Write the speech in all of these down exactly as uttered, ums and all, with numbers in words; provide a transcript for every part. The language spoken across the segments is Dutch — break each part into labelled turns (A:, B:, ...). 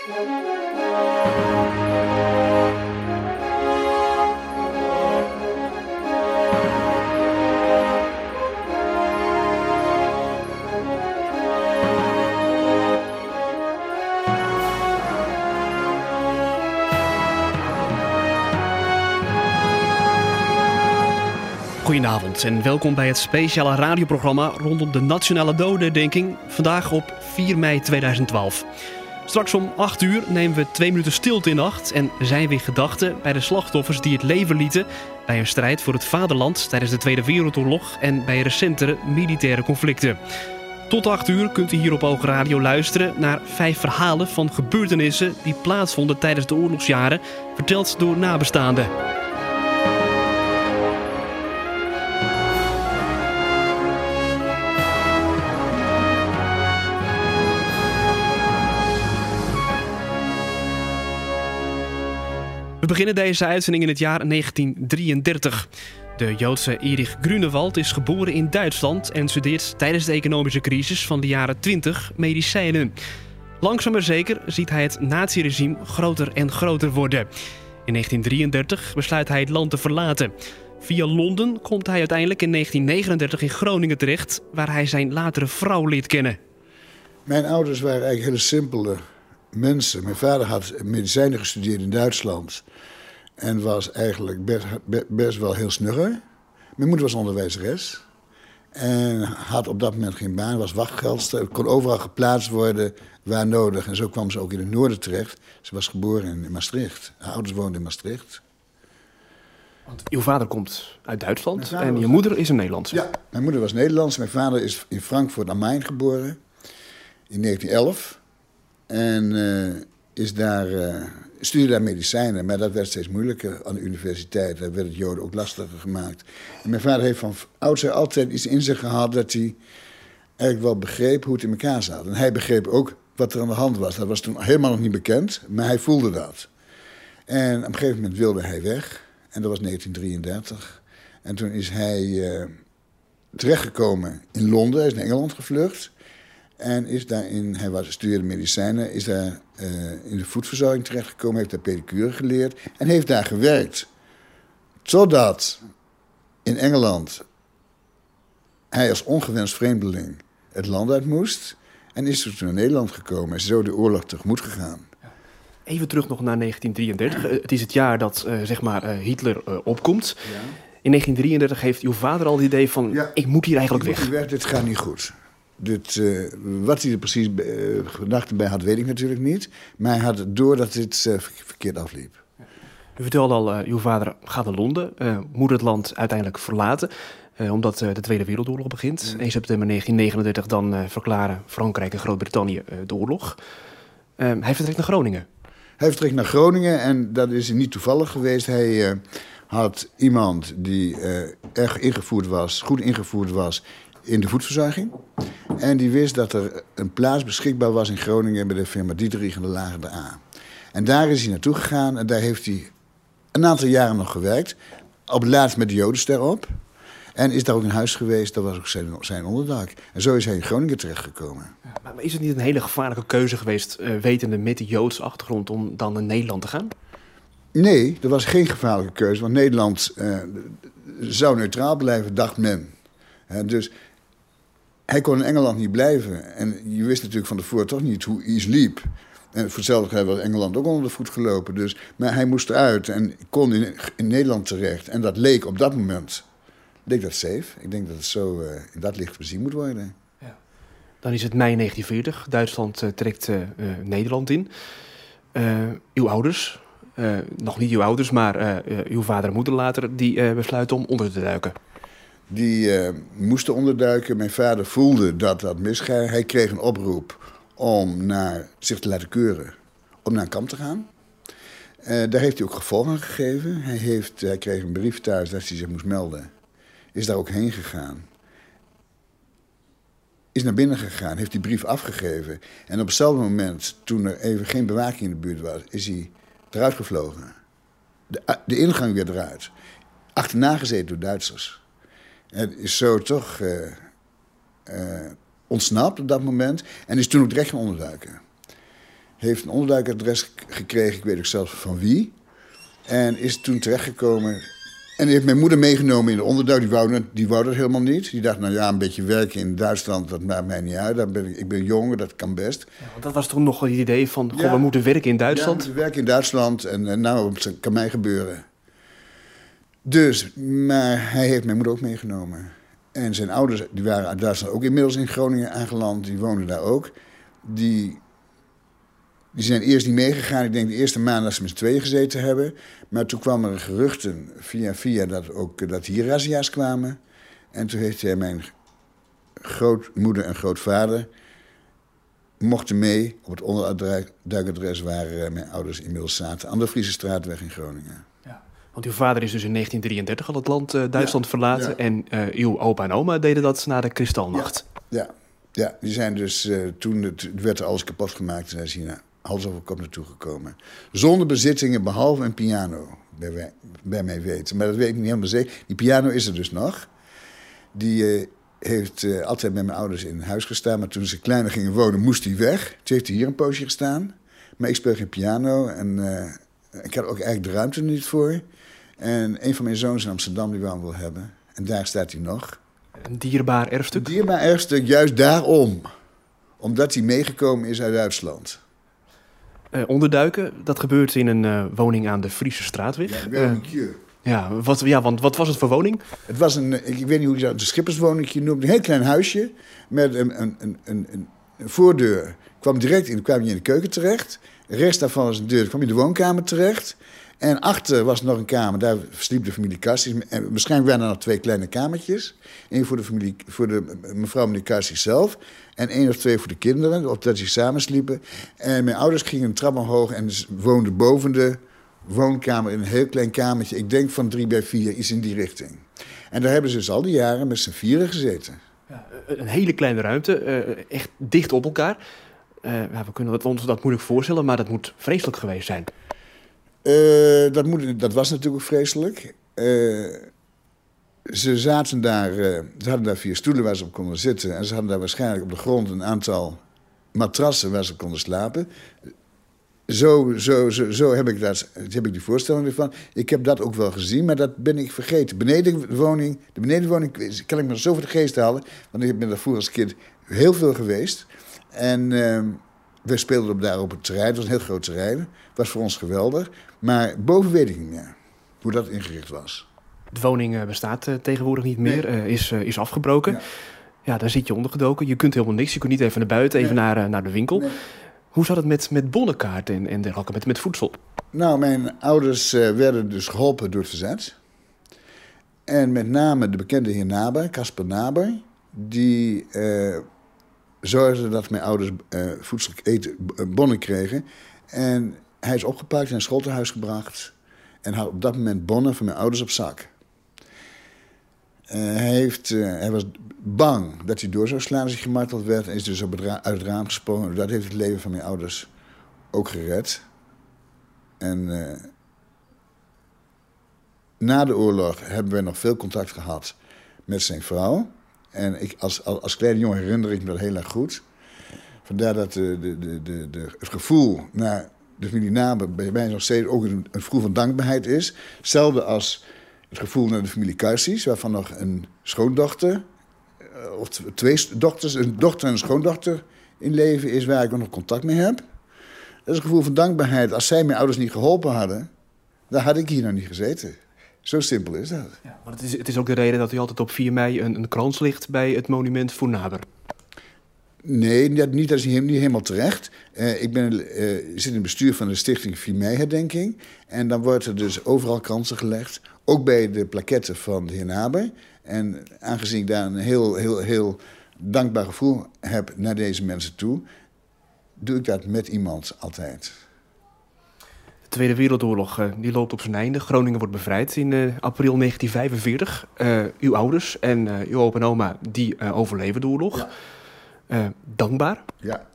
A: Goedenavond en welkom bij het speciale radioprogramma rondom de Nationale Dodenherdenking, vandaag op vier mei tweeduizend twaalf. Straks om acht uur nemen we twee minuten stilte in acht en zijn we in gedachten bij de slachtoffers die het leven lieten bij een strijd voor het vaderland tijdens de Tweede Wereldoorlog en bij recentere militaire conflicten. Tot acht uur kunt u hier op Oog Radio luisteren naar vijf verhalen van gebeurtenissen die plaatsvonden tijdens de oorlogsjaren, verteld door nabestaanden. We beginnen deze uitzending in het jaar negentien drieëndertig. De Joodse Erich Grunewald is geboren in Duitsland en studeert tijdens de economische crisis van de jaren twintig medicijnen. Langzaam maar zeker ziet hij het naziregime groter en groter worden. In negentien drieëndertig besluit hij het land te verlaten. Via Londen komt hij uiteindelijk in negentien negenendertig in Groningen terecht, waar hij zijn latere vrouw leert kennen.
B: Mijn ouders waren eigenlijk hele simpele mensen. Mijn vader had medicijnen gestudeerd in Duitsland en was eigenlijk best, best wel heel snugger. Mijn moeder was onderwijzeres en had op dat moment geen baan, was wachtgeldster, kon overal geplaatst worden waar nodig. En zo kwam ze ook in het noorden terecht. Ze was geboren in Maastricht. Haar ouders woonden in Maastricht.
A: Want uw vader komt uit Duitsland en
B: was...
A: je moeder is een Nederlandse.
B: Ja, mijn moeder was Nederlands. Mijn vader is in Frankfurt am Main geboren in negentien elf. En uh, is daar, uh, studeerde daar medicijnen, maar dat werd steeds moeilijker aan de universiteit. Daar werd het Joden ook lastiger gemaakt. En mijn vader heeft van ouds altijd iets in zich gehad dat hij eigenlijk wel begreep hoe het in elkaar zat. En hij begreep ook wat er aan de hand was. Dat was toen helemaal nog niet bekend, maar hij voelde dat. En op een gegeven moment wilde hij weg. En dat was negentien drieëndertig. En toen is hij uh, terechtgekomen in Londen. Hij is naar Engeland gevlucht. En is daarin, hij was, studeerde medicijnen, is daar uh, in de voedselverzorging terechtgekomen, heeft daar pedicure geleerd en heeft daar gewerkt. Totdat in Engeland hij als ongewenst vreemdeling het land uit moest en is toen naar Nederland gekomen en is zo de oorlog tegemoet gegaan.
A: Even terug nog naar negentien drieëndertig. Het is het jaar dat uh, zeg maar, uh, Hitler uh, opkomt. Ja. In negentien drieëndertig heeft uw vader al het idee van, ja, ik moet hier eigenlijk weg.
B: Weg. Dit gaat niet goed. Dit, uh, wat hij er precies uh, gedachten bij had, weet ik natuurlijk niet. Maar hij had het door dat dit uh, verkeerd afliep.
A: U vertelde al, uh, uw vader gaat naar Londen, uh, moet het land uiteindelijk verlaten, uh, omdat uh, de Tweede Wereldoorlog begint. Ja. één september negentien negenendertig dan uh, verklaren Frankrijk en Groot-Brittannië uh, de oorlog. Uh, hij vertrekt naar Groningen.
B: Hij vertrekt naar Groningen en dat is niet toevallig geweest. Hij uh, had iemand die uh, erg ingevoerd was, goed ingevoerd was in de voedselverzorging. En die wist dat er een plaats beschikbaar was in Groningen bij de firma Dietrich en de Lager de A. En daar is hij naartoe gegaan en daar heeft hij een aantal jaren nog gewerkt. Op het laatst met de Jodenster op. En is daar ook in huis geweest, dat was ook zijn, zijn onderdak. En zo is hij in Groningen terechtgekomen.
A: Ja, maar is het niet een hele gevaarlijke keuze geweest, uh, wetende met de Joodse achtergrond, om dan naar Nederland te gaan?
B: Nee, dat was geen gevaarlijke keuze, want Nederland uh, zou neutraal blijven, dacht men. Uh, dus hij kon in Engeland niet blijven. En je wist natuurlijk van tevoren toch niet hoe iets liep. En voor hetzelfde was Engeland ook onder de voet gelopen. Dus, maar hij moest eruit en kon in, in Nederland terecht. En dat leek op dat moment, leek dat safe. Ik denk dat het zo uh, in dat licht bezien moet worden.
A: Ja. Dan is het mei negentien veertig. Duitsland uh, trekt uh, uh, Nederland in. Uh, uw ouders, uh, nog niet uw ouders, maar uh, uh, uw vader en moeder later, die uh, besluiten om onder te duiken.
B: Die uh, moesten onderduiken. Mijn vader voelde dat dat misging. Hij kreeg een oproep om naar, zich te laten keuren, om naar een kamp te gaan. Uh, daar heeft hij ook gevolg aan gegeven. Hij, heeft, hij kreeg een brief thuis dat hij zich moest melden. Is daar ook heen gegaan. Is naar binnen gegaan, heeft die brief afgegeven. En op hetzelfde moment, toen er even geen bewaking in de buurt was, is hij eruit gevlogen. De, de ingang weer eruit. Achterna gezeten door Duitsers. En is zo toch uh, uh, ontsnapt op dat moment. En is toen ook direct gaan onderduiken. heeft een onderduikadres gekregen, ik weet ook zelfs van wie. En is toen terechtgekomen. En heeft mijn moeder meegenomen in de onderduik. Die wou, die wou dat helemaal niet. Die dacht, nou ja, een beetje werken in Duitsland, dat maakt mij niet uit. Ben ik, ik ben jong, dat kan best.
A: Ja, want dat was toen nog het idee van, goh,
B: ja,
A: we moeten werken in Duitsland.
B: Ja, we moeten werken in Duitsland en, en nou, dat kan mij gebeuren. Dus, maar hij heeft mijn moeder ook meegenomen. En zijn ouders, die waren uit Duitsland ook inmiddels in Groningen aangeland. Die woonden daar ook. Die... Die zijn eerst niet meegegaan. Ik denk de eerste maand dat ze met z'n tweeën gezeten hebben. Maar toen kwamen er geruchten via via dat, ook, dat hier razzia's kwamen. En toen heeft hij mijn grootmoeder en grootvader... mochten mee op het onderduikadres waar uh, mijn ouders inmiddels zaten. Aan de Friese Straatweg in Groningen.
A: Ja, want uw vader is dus in negentien drieëntrieëntertig al het land uh, Duitsland ja, verlaten. Ja. En uh, uw opa en oma deden dat na de Kristalnacht.
B: Ja, ja, ja, die zijn dus uh, toen het, werd er alles kapot gemaakt. En zijn ze hier naar hals over kop naartoe gekomen. Zonder bezittingen, behalve een piano, bij, wij, bij mij weten. Maar dat weet ik niet helemaal zeker. Die piano is er dus nog. Die uh, heeft uh, altijd met mijn ouders in huis gestaan. Maar toen ze kleiner gingen wonen, moest hij weg. Toen heeft hij hier een poosje gestaan. Maar ik speel geen piano. En uh, ik had ook eigenlijk de ruimte er niet voor. En een van mijn zoons in Amsterdam, die wou hem wel hebben. En daar staat hij nog.
A: Een dierbaar erfstuk?
B: Een dierbaar erfstuk, juist daarom. Omdat hij meegekomen is uit Duitsland.
A: Uh, onderduiken, dat gebeurt in een uh, woning aan de Friese Straatweg.
B: Ja, een uh,
A: ja, wat, ja, want wat was het voor woning?
B: Het was een, ik weet niet hoe je dat, een schipperswoningje noemt. Een heel klein huisje met een, een, een, een, een voordeur. Ik kwam direct in, kwam je in de keuken terecht. Rechts daarvan was een deur, kwam je in de woonkamer terecht. En achter was nog een kamer, daar sliep de familie Cassis. En waarschijnlijk waren er nog twee kleine kamertjes. Eén voor de, familie, voor de mevrouw meneer Cassis zelf. En één of twee voor de kinderen, opdat ze samen sliepen. En mijn ouders gingen een trap omhoog en woonden boven de woonkamer in een heel klein kamertje. Ik denk van drie bij vier, iets in die richting. En daar hebben ze dus al die jaren met z'n vieren gezeten.
A: Ja, een hele kleine ruimte, uh, echt dicht op elkaar. Uh, ja, we kunnen ons dat moeilijk voorstellen, maar dat moet vreselijk geweest zijn.
B: Uh, dat, moet, dat was natuurlijk vreselijk. Uh, ze zaten daar, uh, ze hadden daar vier stoelen waar ze op konden zitten. En ze hadden daar waarschijnlijk op de grond een aantal matrassen waar ze konden slapen. Zo, zo, zo, zo heb, ik dat, heb ik die voorstelling ervan. Ik heb dat ook wel gezien, maar dat ben ik vergeten. Benedenwoning, de benedenwoning kan ik me zo voor de geest halen. Want ik ben daar vroeger als kind heel veel geweest. En uh, we speelden op daar op het terrein. Het was een heel groot terrein. Het was voor ons geweldig. Maar boven weet ik niet meer hoe dat ingericht was.
A: De woning bestaat uh, tegenwoordig niet meer, nee. uh, is, uh, is afgebroken. Ja. ja, daar zit je ondergedoken. Je kunt helemaal niks. Je kunt niet even naar buiten, even nee. naar, uh, naar de winkel. Nee. Hoe zat het met, met bonnenkaarten en, en dergelijke, met, met voedsel?
B: Nou, mijn ouders uh, werden dus geholpen door het verzet. En met name de bekende heer Naber, Casper Naber, die uh, zorgde dat mijn ouders uh, voedsel eten, bonnen kregen. En hij is opgepakt en naar schooltehuis gebracht. En had op dat moment bonnen van mijn ouders op zak. Uh, hij, heeft, uh, hij was bang dat hij door zou slaan als hij gemarteld werd. En is dus op het ra- uit het raam gesprongen. Dat heeft het leven van mijn ouders ook gered. En uh, na de oorlog hebben we nog veel contact gehad met zijn vrouw. En ik, als, als kleine jongen herinner ik me dat heel erg goed. Vandaar dat de, de, de, de, de, het gevoel naar de familie Naber bij mij nog steeds ook een, een gevoel van dankbaarheid is. Hetzelfde als het gevoel naar de familie Cassis, waarvan nog een schoondochter, of twee dochters, een dochter en een schoondochter in leven is, waar ik nog contact mee heb. Dat is een gevoel van dankbaarheid. Als zij mijn ouders niet geholpen hadden, dan had ik hier nog niet gezeten. Zo simpel is dat. Ja,
A: maar het is, het is ook de reden dat u altijd op vier mei een, een krans ligt bij het monument voor Naber.
B: Nee, dat, niet, dat is niet, niet helemaal terecht. Uh, ik ben, uh, zit in het bestuur van de stichting vier mei-herdenking. En dan wordt er dus overal kransen gelegd. Ook bij de plaketten van de heer Naber. En aangezien ik daar een heel, heel, heel dankbaar gevoel heb naar deze mensen toe, doe ik dat met iemand altijd.
A: De Tweede Wereldoorlog uh, die loopt op zijn einde. Groningen wordt bevrijd in uh, april negentien vijfenveertig. Uh, uw ouders en uh, uw opa en oma die uh, overleven de oorlog. Ja. Uh, dankbaar?
B: Ja.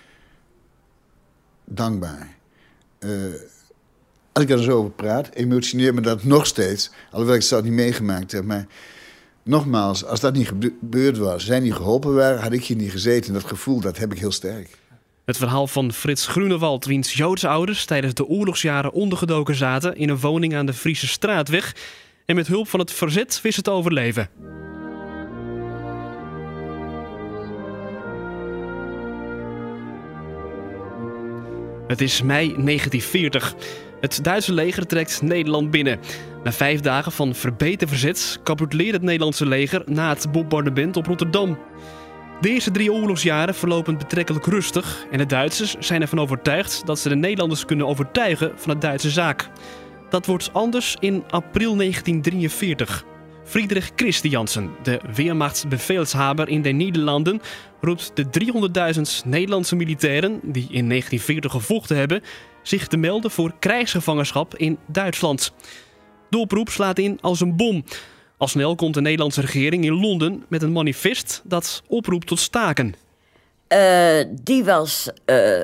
B: Dankbaar. Uh, als ik er zo over praat, emotioneert me dat nog steeds. Alhoewel ik het zelf niet meegemaakt heb. Maar nogmaals, als dat niet gebeurd was, zij niet geholpen waren, had ik hier niet gezeten. Dat gevoel, dat heb ik heel sterk.
A: Het verhaal van Frits Grunewald, wiens Joodse ouders tijdens de oorlogsjaren ondergedoken zaten in een woning aan de Friese Straatweg en met hulp van het verzet wisten te overleven. Het is mei negentien veertig. Het Duitse leger trekt Nederland binnen. Na vijf dagen van verbeten verzet capituleert het Nederlandse leger na het bombardement op Rotterdam. De eerste drie oorlogsjaren verlopen betrekkelijk rustig en de Duitsers zijn ervan overtuigd dat ze de Nederlanders kunnen overtuigen van de Duitse zaak. Dat wordt anders in april negentien drieënveertig. Friedrich Christiansen, de Wehrmachtsbefehlshaber in de Nederlanden, roept de driehonderdduizend Nederlandse militairen die in negentien veertig gevochten hebben zich te melden voor krijgsgevangenschap in Duitsland. De oproep slaat in als een bom. Al snel komt de Nederlandse regering in Londen met een manifest dat oproept tot staken.
C: Uh, die was uh,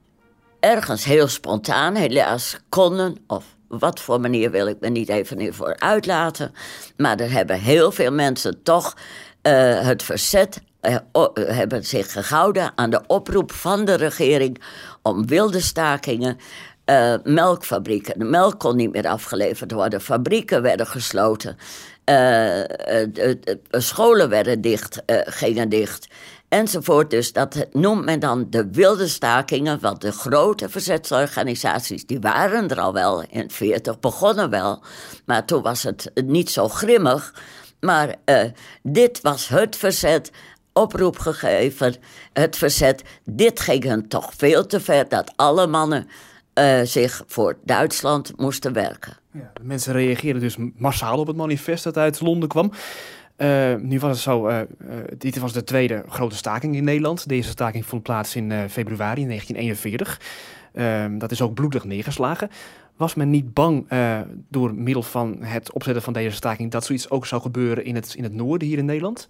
C: ergens heel spontaan. Helaas konden, of wat voor manier wil ik me niet even voor uitlaten. Maar er hebben heel veel mensen toch uh, het verzet, uh, uh, hebben zich gehouden aan de oproep van de regering om wilde stakingen. Uh, melkfabrieken. De melk kon niet meer afgeleverd worden. Fabrieken werden gesloten. Uh, uh, uh, uh, scholen werden dicht, uh, gingen dicht. Enzovoort. Dus dat noemt men dan de wilde stakingen. Want de grote verzetsorganisaties, die waren er al wel. In veertig begonnen wel. Maar toen was het niet zo grimmig. Maar uh, dit was het verzet. Oproep gegeven. Het verzet. Dit ging hen toch veel te ver. Dat alle mannen Uh, zich voor Duitsland moesten werken.
A: Ja, de mensen reageerden dus massaal op het manifest dat uit Londen kwam. Uh, nu was het zo, uh, uh, dit was de tweede grote staking in Nederland. Deze staking vond plaats in uh, februari negentien eenenveertig. Uh, dat is ook bloedig neergeslagen. Was men niet bang uh, door middel van het opzetten van deze staking dat zoiets ook zou gebeuren in het, in het noorden hier in Nederland?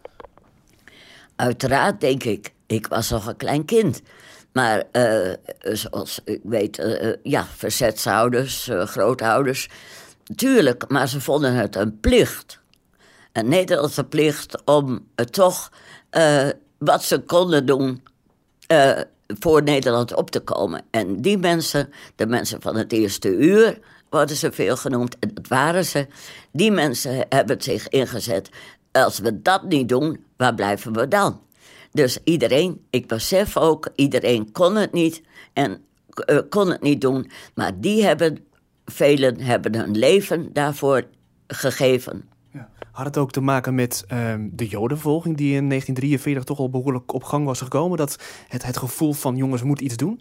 C: Uiteraard, denk ik. Ik was nog een klein kind. Maar uh, zoals ik weet, uh, ja, verzetshouders, uh, grootouders, tuurlijk, maar ze vonden het een plicht. Een Nederlandse plicht om uh, toch uh, wat ze konden doen uh, voor Nederland op te komen. En die mensen, de mensen van het eerste uur, worden ze veel genoemd, en dat waren ze. Die mensen hebben zich ingezet. Als we dat niet doen, waar blijven we dan? Dus iedereen, ik besef ook, iedereen kon het niet en uh, kon het niet doen. Maar die hebben, velen hebben hun leven daarvoor gegeven.
A: Ja. Had het ook te maken met uh, de Jodenvervolging die in negentien drieënveertig toch al behoorlijk op gang was gekomen? Dat het, het gevoel van jongens moet iets doen?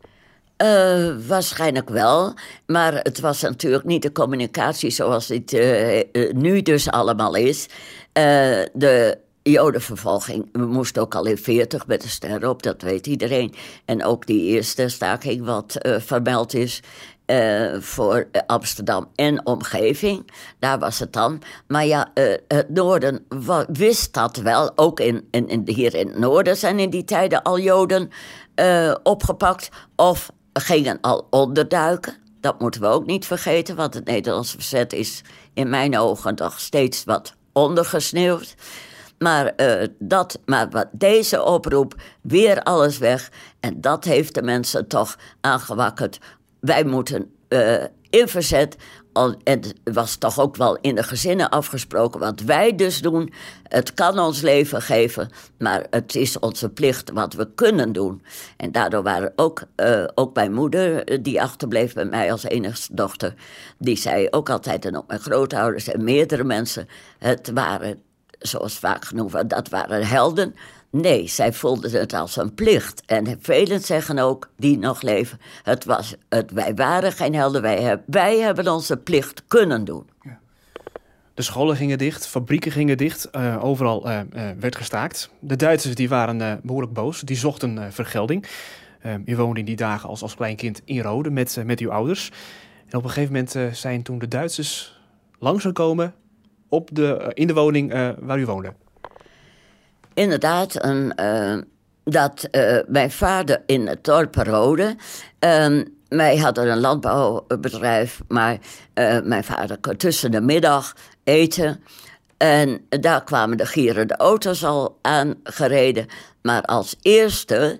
C: Uh, waarschijnlijk wel, maar het was natuurlijk niet de communicatie zoals het uh, uh, nu dus allemaal is. Uh, de Jodenvervolging, we moesten ook al in veertig met de ster op, dat weet iedereen. En ook die eerste staking wat uh, vermeld is uh, voor uh, Amsterdam en omgeving, daar was het dan. Maar ja, uh, het noorden wa- wist dat wel, ook in, in, in, hier in het noorden zijn in die tijden al Joden uh, opgepakt of gingen al onderduiken. Dat moeten we ook niet vergeten, want het Nederlandse verzet is in mijn ogen nog steeds wat ondergesneeuwd. Maar, uh, dat, maar wat deze oproep, weer alles weg. En dat heeft de mensen toch aangewakkerd. Wij moeten uh, in verzet. En het was toch ook wel in de gezinnen afgesproken. Wat wij dus doen, het kan ons leven geven. Maar het is onze plicht wat we kunnen doen. En daardoor waren ook, uh, ook mijn moeder, die achterbleef bij mij als enigste dochter. Die zei ook altijd, en ook mijn grootouders en meerdere mensen. Het waren, zoals vaak genoemd wordt, dat waren helden. Nee, zij voelden het als een plicht. En velen zeggen ook, die nog leven, het was, het, wij waren geen helden, wij, heb, wij hebben onze plicht kunnen doen.
A: Ja. De scholen gingen dicht, fabrieken gingen dicht, uh, overal uh, uh, werd gestaakt. De Duitsers die waren uh, behoorlijk boos, die zochten uh, vergelding. Uh, u woonde in die dagen als, als klein kind in Rode met, uh, met uw ouders. En op een gegeven moment uh, zijn toen de Duitsers langsgekomen op de, uh, in de woning uh, waar u woonde.
C: Inderdaad, een, uh, dat uh, mijn vader in het dorp Rode. Uh, wij hadden een landbouwbedrijf, maar uh, mijn vader kon tussen de middag eten. En daar kwamen de gierende auto's al aangereden. Maar als eerste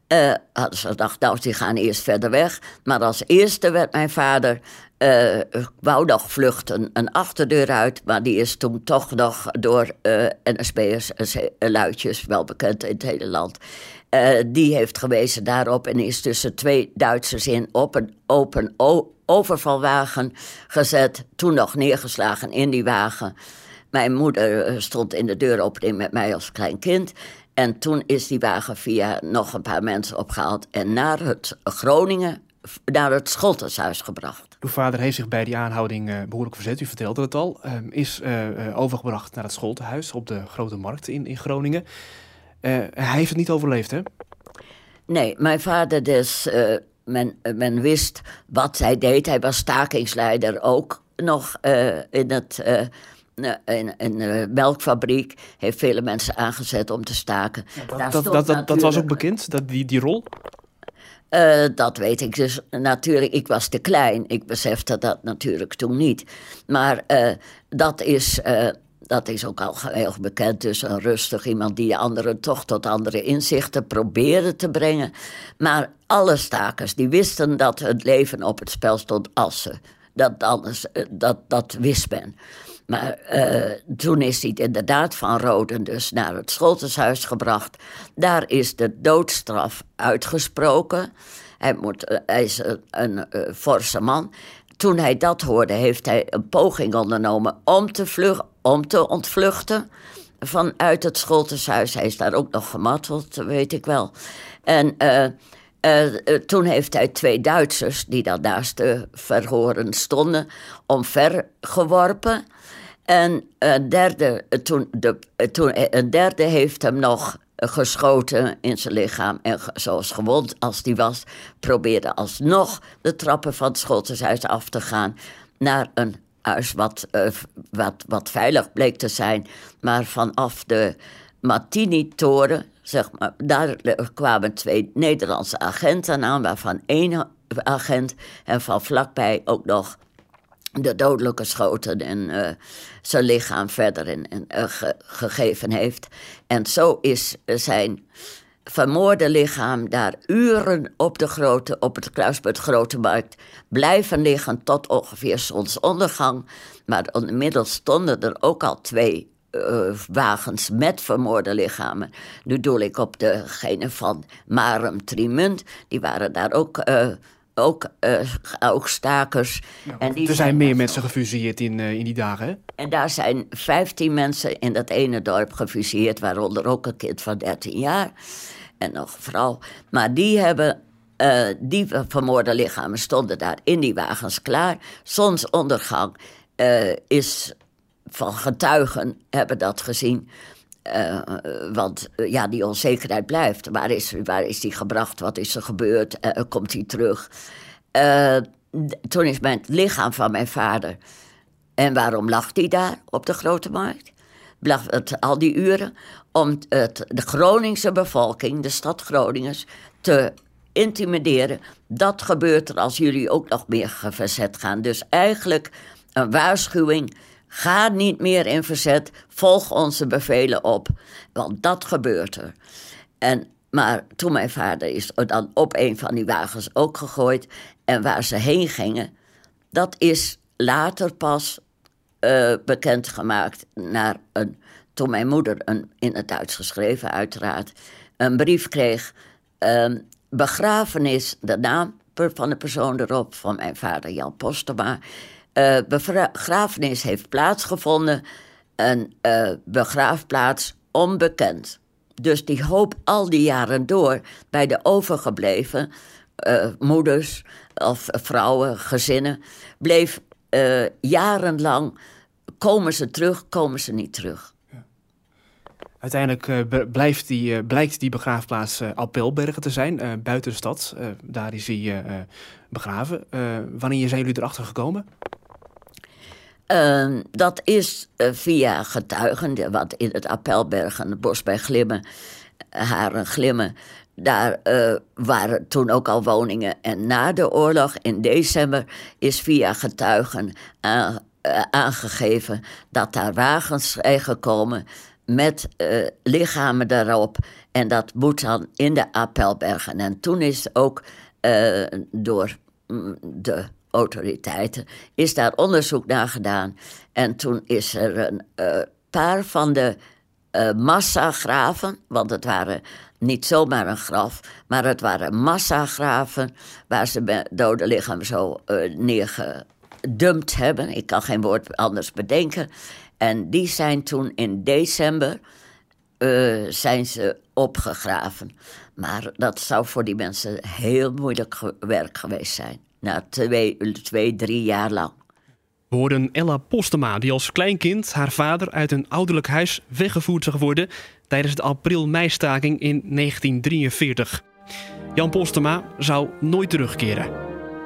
C: Uh, hadden ze gedacht, nou, die gaan eerst verder weg. Maar als eerste werd mijn vader... Uh, wou nog vluchten, een achterdeur uit... maar die is toen toch nog door uh, N S B'ers en luidjes... wel bekend in het hele land... Uh, die heeft gewezen daarop en is tussen twee Duitsers in... op een open o- overvalwagen gezet... toen nog neergeslagen in die wagen. Mijn moeder stond in de deuropening met mij als klein kind... en toen is die wagen via nog een paar mensen opgehaald... en naar het Groningen... naar het Scholtenshuis gebracht.
A: Uw vader heeft zich bij die aanhouding uh, behoorlijk verzet, u vertelde het al. Uh, is uh, uh, overgebracht naar het Scholtenhuis op de Grote Markt in, in Groningen. Uh, hij heeft het niet overleefd, hè? Nee, mijn vader dus... Uh, men, uh, men wist wat hij deed. Hij was stakingsleider ook nog uh, in het... Uh, In een melkfabriek heeft vele mensen aangezet om te staken. Ja, dat, dat, dat, dat, dat was ook bekend, dat, die, die rol? Uh, dat weet ik dus natuurlijk. Ik was te klein. Ik besefte dat natuurlijk toen niet. Maar uh, dat, is, uh, dat is ook al heel bekend. Dus een rustig iemand die anderen toch tot andere inzichten probeerde te brengen. Maar alle stakers die wisten dat het leven op het spel stond als ze. Dat, anders, dat, dat wist men. Maar uh, toen is hij inderdaad van Roden dus naar het Scholtenshuis gebracht. Daar is de doodstraf uitgesproken. Hij, moet, uh, hij is een, een uh, forse man. Toen hij dat hoorde, heeft hij een poging ondernomen om te, vlug, om te ontvluchten vanuit het Scholtenshuis. Hij is daar ook nog gemarteld, weet ik wel. En... Uh, Uh, uh, toen heeft hij twee Duitsers, die dan naast de verhoren stonden, omvergeworpen. En een derde, uh, toen de, uh, toen, uh, een derde heeft hem nog uh, geschoten in zijn lichaam. En ge- zoals gewond als die was, probeerde alsnog de trappen van het Scholtenshuis af te gaan naar een huis wat, uh, wat, wat veilig bleek te zijn. Maar vanaf de Martini-toren... Zeg maar, daar kwamen twee Nederlandse agenten aan, waarvan één agent en van vlakbij ook nog de dodelijke schoten en uh, zijn lichaam verder in, in, uh, ge, gegeven heeft. En zo is zijn vermoorde lichaam daar uren op, de grote, op het kruispunt Grote Markt blijven liggen tot ongeveer zonsondergang. Maar inmiddels stonden er ook al twee Uh, wagens met vermoorde lichamen. Nu doel ik op degene van Marum Trimunt. Die waren daar ook, uh, ook, uh, ook stakers. Ja, en die er zijn meer mensen gefusilleerd in, uh, in die dagen, hè? En daar zijn vijftien mensen in dat ene dorp gefusilleerd, waaronder ook een kind van dertien jaar. En nog een vrouw. Maar die hebben... Uh, die vermoorde lichamen stonden daar in die wagens klaar. Zonsondergang uh, is... van getuigen hebben dat gezien. Uh, want uh, ja, die onzekerheid blijft. Waar is, waar is die gebracht? Wat is er gebeurd? Uh, komt hij terug? Uh, d- toen is mijn, het lichaam van mijn vader... En waarom lag hij daar op de Grote Markt? Lag het al die uren? Om het, de Groningse bevolking, de stad Groningers... te intimideren. Dat gebeurt er als jullie ook nog meer verzet gaan. Dus eigenlijk een waarschuwing... Ga niet meer in verzet, volg onze bevelen op, want dat gebeurt er. En, maar toen mijn vader is dan op een van die wagens ook gegooid... en waar ze heen gingen, dat is later pas uh, bekendgemaakt... naar een, toen mijn moeder, een, in het Duits geschreven uiteraard... een brief kreeg, uh, begrafenis, de naam van de persoon erop... van mijn vader Jan Postema... Uh, begrafenis heeft plaatsgevonden, een uh, begraafplaats onbekend. Dus die hoop al die jaren door bij de overgebleven uh, moeders of vrouwen, gezinnen, bleef uh, jarenlang, komen ze terug, komen ze niet terug. Ja. Uiteindelijk uh, blijft die, uh, blijkt die begraafplaats uh, Appelbergen te zijn, uh, buiten de stad. Uh, daar is hij uh, begraven. Uh, wanneer zijn jullie erachter gekomen? Uh, dat is uh, via getuigen, want in het Appelbergen, het bos bij Glimmen, Haren Glimmen, daar uh, waren toen ook al woningen. En na de oorlog, in december, is via getuigen aan, uh, aangegeven dat daar wagens zijn gekomen
C: met uh, lichamen daarop. En dat moet dan in de Apelbergen. En toen is ook uh, door de autoriteiten is daar onderzoek naar gedaan. En toen is er een uh, paar van de uh, massagraven, want het waren niet zomaar een graf, maar het waren massagraven waar ze dode lichamen zo uh, neergedumpt hebben. Ik kan geen woord anders bedenken. En die zijn toen in december uh, zijn ze opgegraven. Maar dat zou voor die mensen heel moeilijk ge- werk geweest zijn. Na twee, twee, drie jaar lang.
A: We hoorden Ella Postema, die als kleinkind haar vader uit een ouderlijk huis weggevoerd zag worden tijdens de april-meistaking in negentien drieënveertig. Jan Postema zou nooit terugkeren.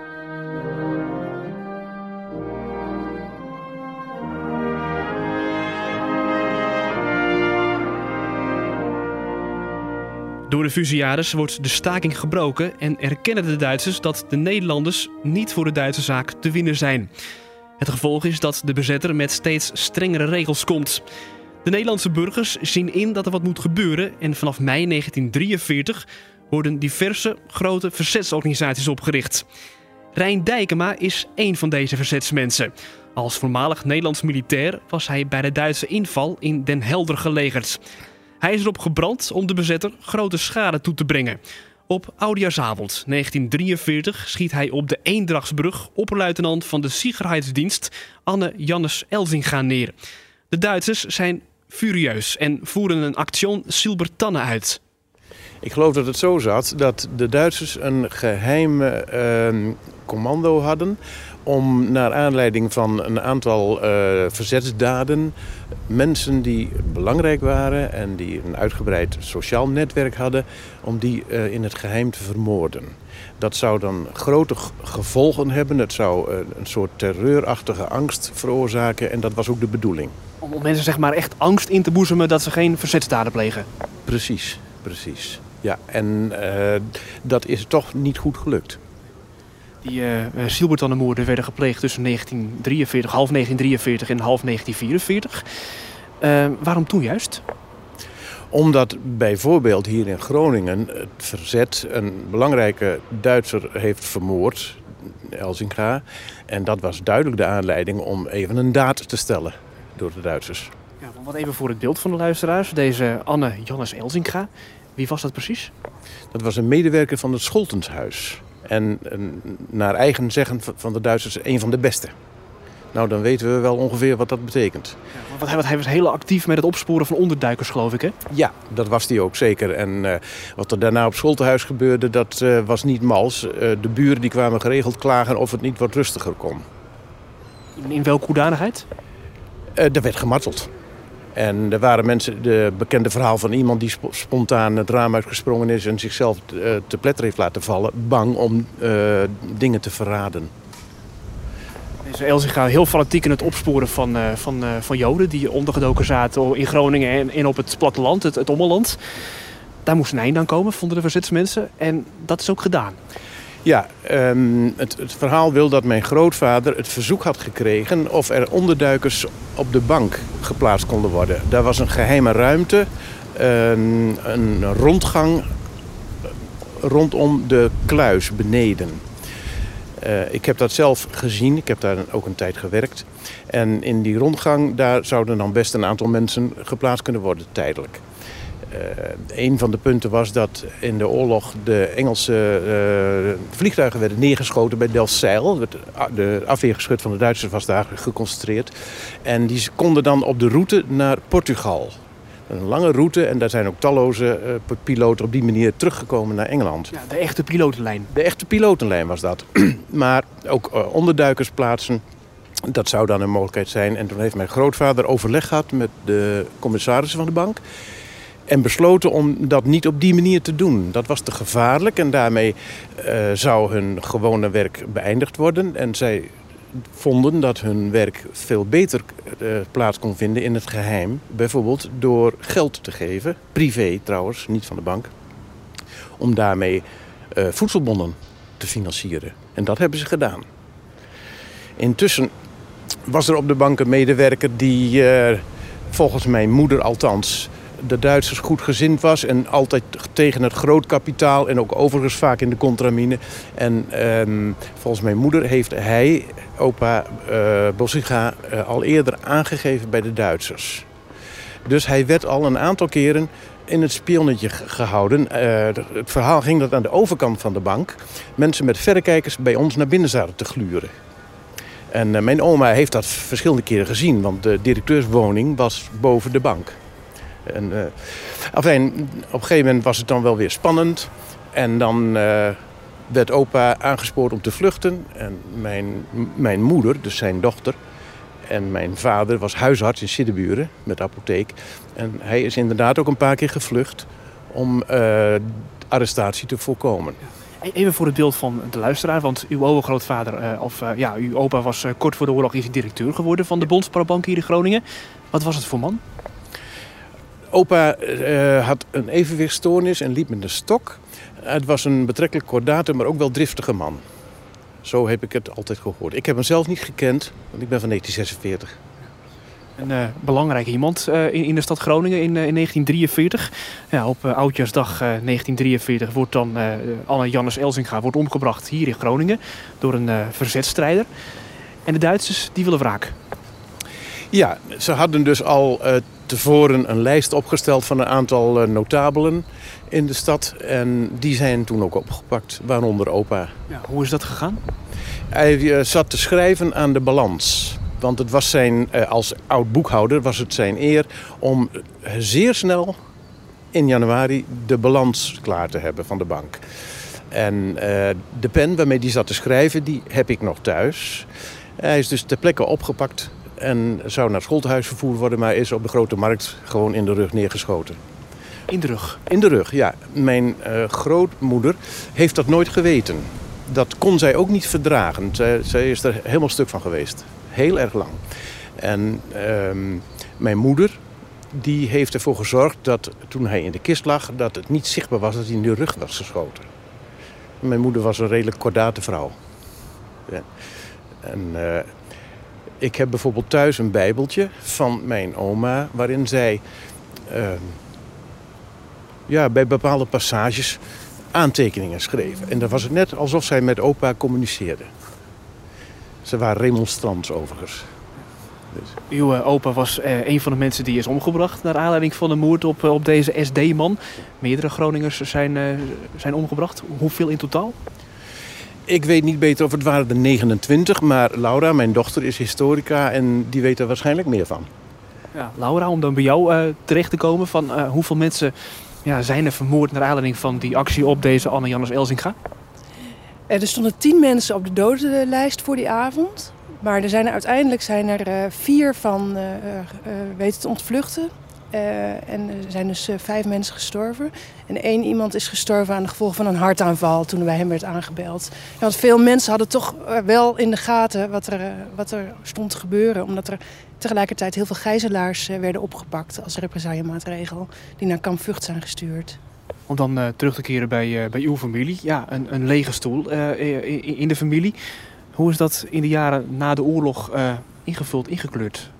A: Door de fusillades wordt de staking gebroken en erkennen de Duitsers dat de Nederlanders niet voor de Duitse zaak te winnen zijn. Het gevolg is dat de bezetter met steeds strengere regels komt. De Nederlandse burgers zien in dat er wat moet gebeuren en vanaf mei negentien drieënveertig worden diverse grote verzetsorganisaties opgericht. Rijn Dijkema is één van deze verzetsmensen. Als voormalig Nederlands militair was hij bij de Duitse inval in Den Helder gelegerd. Hij is erop gebrand om de bezetter grote schade toe te brengen. Op Oudejaarsavond negentien drieënveertig schiet hij op de Eendrachtsbrug opperluitenant van de Sicherheidsdienst Anne Jannes Elzinga neer. De Duitsers zijn furieus en voeren een Aktion Silbertanne uit.
D: Ik geloof dat het zo zat dat de Duitsers een geheim uh, commando hadden om naar aanleiding van een aantal uh, verzetsdaden mensen die belangrijk waren en die een uitgebreid sociaal netwerk hadden, om die uh, in het geheim te vermoorden. Dat zou dan grote gevolgen hebben. Het zou uh, een soort terreurachtige angst veroorzaken en dat was ook de bedoeling.
A: Om mensen zeg maar echt angst in te boezemen dat ze geen verzetsdaden plegen.
D: Precies, precies. Ja, en uh, dat is toch niet goed gelukt.
A: Die uh, Silbertannenmoorden werden gepleegd tussen negentien drieënveertig, half negentien drieënveertig en half negentien vierenveertig. Uh, waarom toen juist?
D: Omdat bijvoorbeeld hier in Groningen het verzet een belangrijke Duitser heeft vermoord, Elzinga. En dat was duidelijk de aanleiding om even een daad te stellen door de Duitsers.
A: Ja, wat even voor het beeld van de luisteraars. Deze Anne Jannes Elzinga, wie was dat precies?
D: Dat was een medewerker van het Scholtenshuis. En naar eigen zeggen van de Duitsers een van de beste. Nou, dan weten we wel ongeveer wat dat betekent.
A: Ja, want hij, hij was heel actief met het opsporen van onderduikers, geloof ik, hè?
D: Ja, dat was hij ook zeker. En uh, wat er daarna op Scholtenhuis gebeurde, dat uh, was niet mals. Uh, de buren die kwamen geregeld klagen of het niet wat rustiger kon.
A: In, in welke hoedanigheid?
D: Uh, er werd gemarteld. En er waren mensen, de bekende verhaal van iemand die sp- spontaan het raam uitgesprongen is en zichzelf uh, te pletter heeft laten vallen, bang om uh, dingen te verraden.
A: Deze Elzinga heel fanatiek in het opsporen van, uh, van, uh, van Joden die ondergedoken zaten in Groningen en, en op het platteland, het, het Ommeland. Daar moest een einde aan komen, vonden de verzetsmensen. En dat is ook gedaan.
D: Ja, um, het, het verhaal wil dat mijn grootvader het verzoek had gekregen of er onderduikers op de bank geplaatst konden worden. Daar was een geheime ruimte, een, een rondgang rondom de kluis beneden. Uh, ik heb dat zelf gezien, ik heb daar ook een tijd gewerkt. En in die rondgang daar zouden dan best een aantal mensen geplaatst kunnen worden tijdelijk. Uh, een van de punten was dat in de oorlog de Engelse uh, vliegtuigen werden neergeschoten bij Delfzijl. De afweergeschut van de Duitsers was daar geconcentreerd. En die konden dan op de route naar Portugal. Een lange route en daar zijn ook talloze uh, piloten op die manier teruggekomen naar Engeland.
A: Ja, de echte pilotenlijn.
D: De echte pilotenlijn was dat. Maar ook uh, onderduikersplaatsen, dat zou dan een mogelijkheid zijn. En toen heeft mijn grootvader overleg gehad met de commissarissen van de bank. En besloten om dat niet op die manier te doen. Dat was te gevaarlijk en daarmee uh, zou hun gewone werk beëindigd worden. En zij vonden dat hun werk veel beter uh, plaats kon vinden in het geheim. Bijvoorbeeld door geld te geven, privé trouwens, niet van de bank. Om daarmee uh, voedselbonnen te financieren. En dat hebben ze gedaan. Intussen was er op de bank een medewerker die Uh, volgens mijn moeder althans, de Duitsers goed gezind was en altijd tegen het grootkapitaal en ook overigens vaak in de contramine. En um, volgens mijn moeder heeft hij, opa uh, Bossiga, uh, al eerder aangegeven bij de Duitsers. Dus hij werd al een aantal keren in het spionnetje gehouden. Uh, het verhaal ging dat aan de overkant van de bank mensen met verrekijkers bij ons naar binnen zaten te gluren. En uh, mijn oma heeft dat verschillende keren gezien, want de directeurswoning was boven de bank. En, uh, afijn, op een gegeven moment was het dan wel weer spannend. En dan uh, werd opa aangespoord om te vluchten. En mijn, mijn moeder, dus zijn dochter, en mijn vader was huisarts in Siddeburen met apotheek. En hij is inderdaad ook een paar keer gevlucht om uh, arrestatie te voorkomen.
A: Even voor het beeld van de luisteraar, want uw overgrootvader, uh, of uh, ja, uw opa was uh, kort voor de oorlog is hij directeur geworden van de Bondspaarbank hier in Groningen. Wat was het voor man?
D: Opa uh, had een evenwichtstoornis en liep met een stok. Het was een betrekkelijk kordate, maar ook wel driftige man. Zo heb ik het altijd gehoord. Ik heb hem zelf niet gekend, want ik ben van negentien zesenveertig.
A: Een uh, belangrijke iemand uh, in, in de stad Groningen in, uh, in negentien drieënveertig. Ja, op uh, Oudjaarsdag uh, negentien drieënveertig wordt dan uh, Anne Jannes Elzinga wordt omgebracht hier in Groningen door een uh, verzetstrijder. En de Duitsers die willen wraak.
D: Ja, ze hadden dus al uh, tevoren een lijst opgesteld van een aantal uh, notabelen in de stad. En die zijn toen ook opgepakt, waaronder opa.
A: Ja, hoe is dat gegaan?
D: Hij uh, zat te schrijven aan de balans. Want het was zijn, uh, als oud boekhouder was het zijn eer om uh, zeer snel in januari de balans klaar te hebben van de bank. En uh, de pen waarmee hij zat te schrijven, die heb ik nog thuis. Hij is dus ter plekke opgepakt en zou naar het schooltehuis vervoerd worden, maar is op de Grote Markt gewoon in de rug neergeschoten.
A: In de rug?
D: In de rug, ja. Mijn uh, grootmoeder heeft dat nooit geweten. Dat kon zij ook niet verdragen. Zij, zij is er helemaal stuk van geweest. Heel erg lang. En uh, mijn moeder, die heeft ervoor gezorgd dat toen hij in de kist lag, dat het niet zichtbaar was dat hij in de rug was geschoten. Mijn moeder was een redelijk kordate vrouw. Ja. En uh, ik heb bijvoorbeeld thuis een bijbeltje van mijn oma, waarin zij uh, ja, bij bepaalde passages aantekeningen schreef. En dan was het net alsof zij met opa communiceerde. Ze waren remonstrants overigens. Dus.
A: Uw uh, opa was uh, een van de mensen die is omgebracht naar aanleiding van de moord op, uh, op deze S D-man. Meerdere Groningers zijn, uh, zijn omgebracht. Hoeveel in totaal?
D: Ik weet niet beter of het waren er negenentwintig, maar Laura, mijn dochter, is historica en die weet er waarschijnlijk meer van.
A: Ja, Laura, om dan bij jou uh, terecht te komen, van uh, hoeveel mensen ja, zijn er vermoord naar aanleiding van die actie op deze Anne Jannes Elzinga?
E: Er stonden tien mensen op de dodenlijst voor die avond. Maar er zijn er, uiteindelijk zijn er uh, vier van uh, uh, weten te ontvluchten. Uh, en er zijn dus uh, vijf mensen gestorven. En één iemand is gestorven aan de gevolgen van een hartaanval toen bij hem werd aangebeld. Want veel mensen hadden toch uh, wel in de gaten wat er, uh, wat er stond te gebeuren. Omdat er tegelijkertijd heel veel gijzelaars uh, werden opgepakt als represaillemaatregel. Die naar Kamp Vught zijn gestuurd.
A: Om dan uh, terug te keren bij, uh, bij uw familie. Ja, een, een lege stoel uh, in, in de familie. Hoe is dat in de jaren na de oorlog uh, ingevuld, ingekleurd?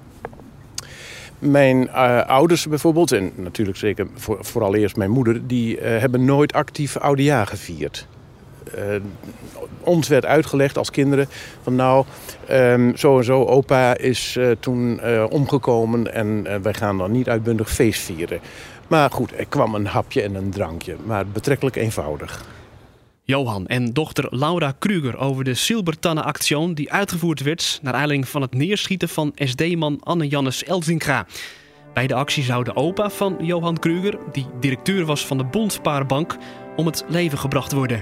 D: Mijn uh, ouders bijvoorbeeld, en natuurlijk zeker voor, vooral eerst mijn moeder, die uh, hebben nooit actief oudejaar gevierd. Uh, ons werd uitgelegd als kinderen van nou, um, zo en zo, opa is uh, toen uh, omgekomen en uh, wij gaan dan niet uitbundig feest vieren. Maar goed, er kwam een hapje en een drankje, maar betrekkelijk eenvoudig.
A: Johan en dochter Laura Kruger over de Silbertanne-actie die uitgevoerd werd naar aanleiding van het neerschieten van S D-man Anne Jannes Elzinga. Bij de actie zou de opa van Johan Kruger, die directeur was van de Bondspaarbank, om het leven gebracht worden.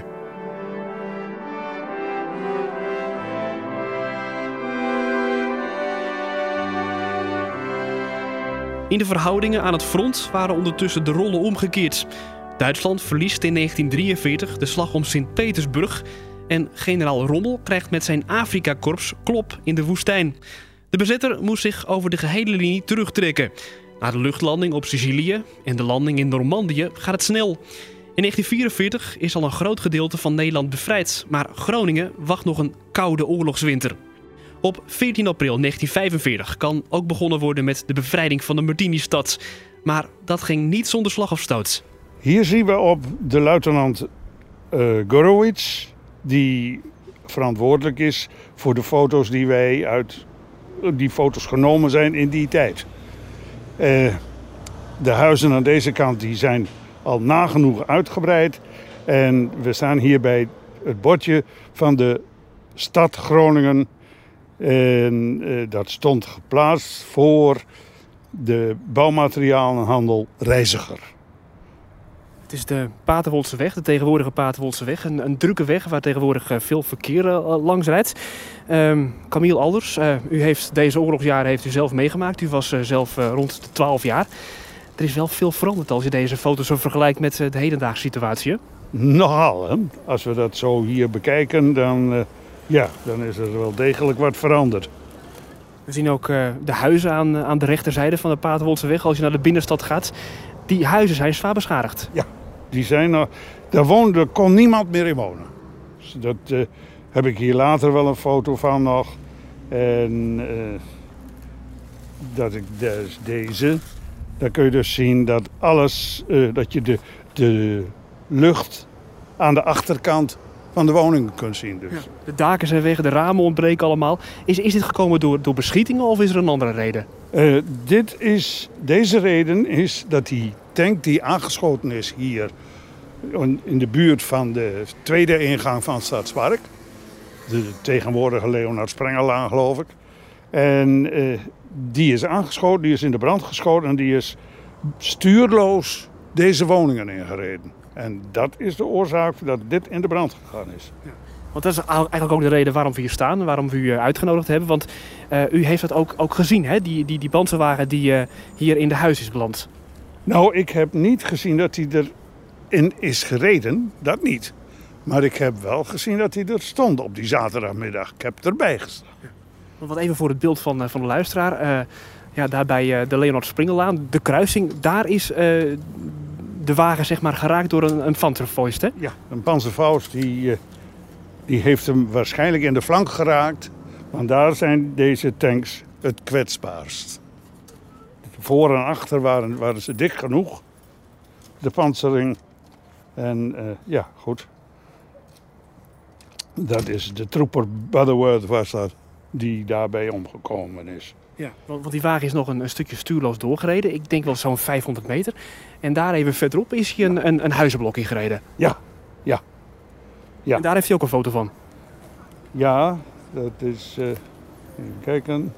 A: In de verhoudingen aan het front waren ondertussen de rollen omgekeerd. Duitsland verliest in negentien drieënveertig de slag om Sint-Petersburg en generaal Rommel krijgt met zijn Afrika-korps klop in de woestijn. De bezetter moest zich over de gehele linie terugtrekken. Na de luchtlanding op Sicilië en de landing in Normandië gaat het snel. In negentien vierenveertig is al een groot gedeelte van Nederland bevrijd, maar Groningen wacht nog een koude oorlogswinter. Op veertien april negentien vijfenveertig kan ook begonnen worden met de bevrijding van de Martini-stad. Maar dat ging niet zonder slag of stoot.
F: Hier zien we op de luitenant uh, Gorowitz, die verantwoordelijk is voor de foto's die wij uit die foto's genomen zijn in die tijd. Uh, de huizen aan deze kant die zijn al nagenoeg uitgebreid. En we staan hier bij het bordje van de stad Groningen. En uh, dat stond geplaatst voor de bouwmaterialenhandel Reiziger.
A: Het is de Paterwoldseweg, de tegenwoordige Paterwoldseweg. Een, een drukke weg waar tegenwoordig uh, veel verkeer uh, langs rijdt. Um, Camille Alders, uh, u heeft deze oorlogsjaren heeft u zelf meegemaakt. U was uh, zelf uh, rond de twaalf jaar. Er is wel veel veranderd als je deze foto's zo vergelijkt met uh, de hedendaagse situatie. Hè?
F: Nogal, hè? Als we dat zo hier bekijken, dan, uh, ja, dan is er wel degelijk wat veranderd.
A: We zien ook uh, de huizen aan, aan de rechterzijde van de Paterwoldseweg. Als je naar de binnenstad gaat, die huizen zijn zwaar beschadigd.
F: Ja, die zijn er. Daar woonde, kon niemand meer in wonen. Dus dat uh, heb ik hier later wel een foto van nog. En uh, dat ik dus deze. Daar kun je dus zien dat alles, uh, dat je de, de lucht aan de achterkant van de woningen kunt zien. Dus.
A: Ja, de daken zijn weg, de ramen ontbreken allemaal. Is, is dit gekomen door, door beschietingen of is er een andere reden?
F: Uh, dit is, deze reden is dat die tank die aangeschoten is hier in de buurt van de tweede ingang van Stadspark, de tegenwoordige Leonard Sprengelaan geloof ik, en uh, die is aangeschoten, die is in de brand geschoten en die is stuurloos deze woningen ingereden. En dat is de oorzaak dat dit in de brand gegaan is.
A: Ja. Want dat is eigenlijk ook de reden waarom we hier staan, waarom we u uitgenodigd hebben. Want uh, u heeft dat ook, ook gezien, hè? Die, die, die panzerwagen die uh, hier in de huis is beland.
F: Nou, ik heb niet gezien dat hij erin is gereden, dat niet. Maar ik heb wel gezien dat hij er stond op die zaterdagmiddag. Ik heb erbij gestaan.
A: Ja. Wat even voor het beeld van, van de luisteraar. Uh, ja, daar bij uh, de Leonard Sprengelaan, de kruising, daar is uh, de wagen zeg maar geraakt door een, een Panzerfaust, hè?
F: Ja, een Panzerfaust die... Uh, Die heeft hem waarschijnlijk in de flank geraakt. Want daar zijn deze tanks het kwetsbaarst. Voor en achter waren, waren ze dik genoeg. De pantsering. En uh, ja, goed. Dat is de trooper Butterworth was dat. Die daarbij omgekomen is.
A: Ja, want die wagen is nog een, een stukje stuurloos doorgereden. Ik denk wel zo'n vijfhonderd meter. En daar even verderop is hij een, een, een huizenblok ingereden.
F: Ja, ja. Ja.
A: En daar heeft hij ook een foto van.
F: Ja, dat is... Uh, even kijken.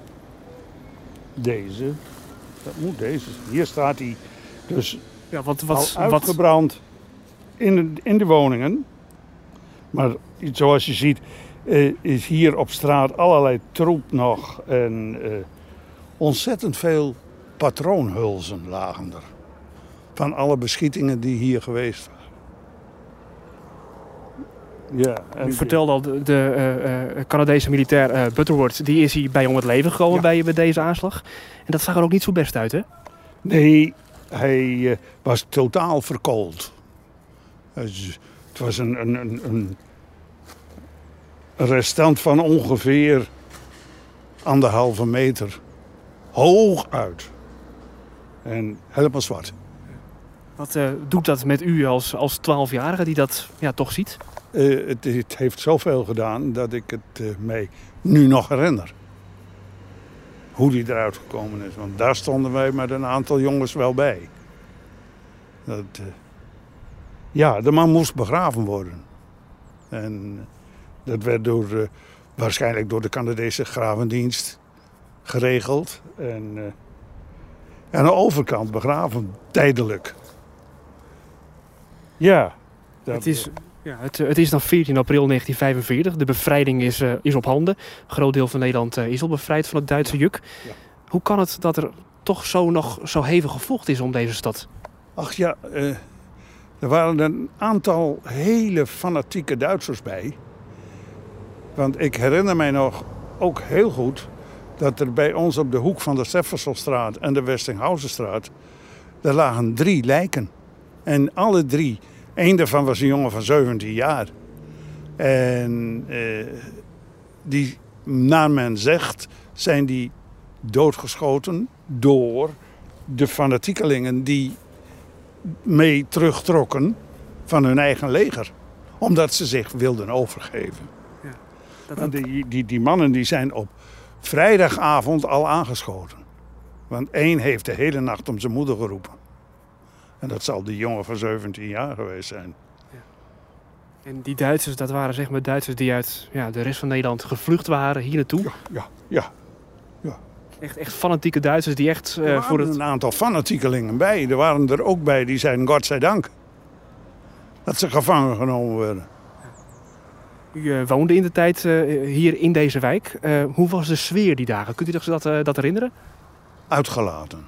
F: Deze. Dat moet deze. Hier staat hij dus
A: ja, wat, wat,
F: al uitgebrand wat... in, de, in de woningen. Maar zoals je ziet uh, is hier op straat allerlei troep nog. En uh, ontzettend veel patroonhulzen lagen er. Van alle beschietingen die hier geweest waren. Ja,
A: U vertelde al, de, de uh, Canadese militair uh, Butterworth, die is hier bij om het leven gekomen ja. bij, bij deze aanslag. En dat zag er ook niet zo best uit, hè?
F: Nee, hij uh, was totaal verkoold. Dus, het was een, een, een, een restant van ongeveer anderhalve meter hoog uit. En helemaal zwart.
A: Wat uh, doet dat met u als, als twaalfjarige die dat ja, toch ziet?
F: Uh, het, het heeft zoveel gedaan dat ik het uh, mij nu nog herinner. Hoe die eruit gekomen is. Want daar stonden wij met een aantal jongens wel bij. Dat, uh, ja, de man moest begraven worden. En dat werd door, uh, waarschijnlijk door de Canadese gravendienst geregeld. En uh, aan de overkant begraven, tijdelijk. Ja. Dat,
A: het is... Ja, het, het is dan veertien april negentien vijfenveertig. De bevrijding is, uh, is op handen. Een groot deel van Nederland uh, is al bevrijd van het Duitse juk. Ja. Hoe kan het dat er toch zo nog zo hevig gevochten is om deze stad?
F: Ach ja, uh, er waren een aantal hele fanatieke Duitsers bij. Want ik herinner mij nog ook heel goed dat er bij ons op de hoek van de Stephenselstraat en de Westinghousenstraat, er lagen drie lijken. En alle drie... Eén daarvan was een jongen van zeventien jaar. En uh, die naar men zegt, zijn die doodgeschoten door de fanatiekelingen die mee terugtrokken van hun eigen leger. Omdat ze zich wilden overgeven. Ja, dat dat... Die, die, die mannen die zijn op vrijdagavond al aangeschoten. Want één heeft de hele nacht om zijn moeder geroepen. En dat zal die jongen van zeventien jaar geweest zijn. Ja.
A: En die Duitsers, dat waren zeg maar Duitsers die uit ja, de rest van Nederland gevlucht waren hier naartoe?
F: Ja, ja, ja. ja.
A: Echt, echt fanatieke Duitsers die echt... Uh,
F: er waren
A: voor het...
F: een aantal fanatiekelingen bij. Er waren er ook bij die zeiden, godzijdank, dat ze gevangen genomen werden.
A: U uh, woonde in de tijd uh, hier in deze wijk. Uh, hoe was de sfeer die dagen? Kunt u zich dat, uh, dat herinneren?
F: Uitgelaten.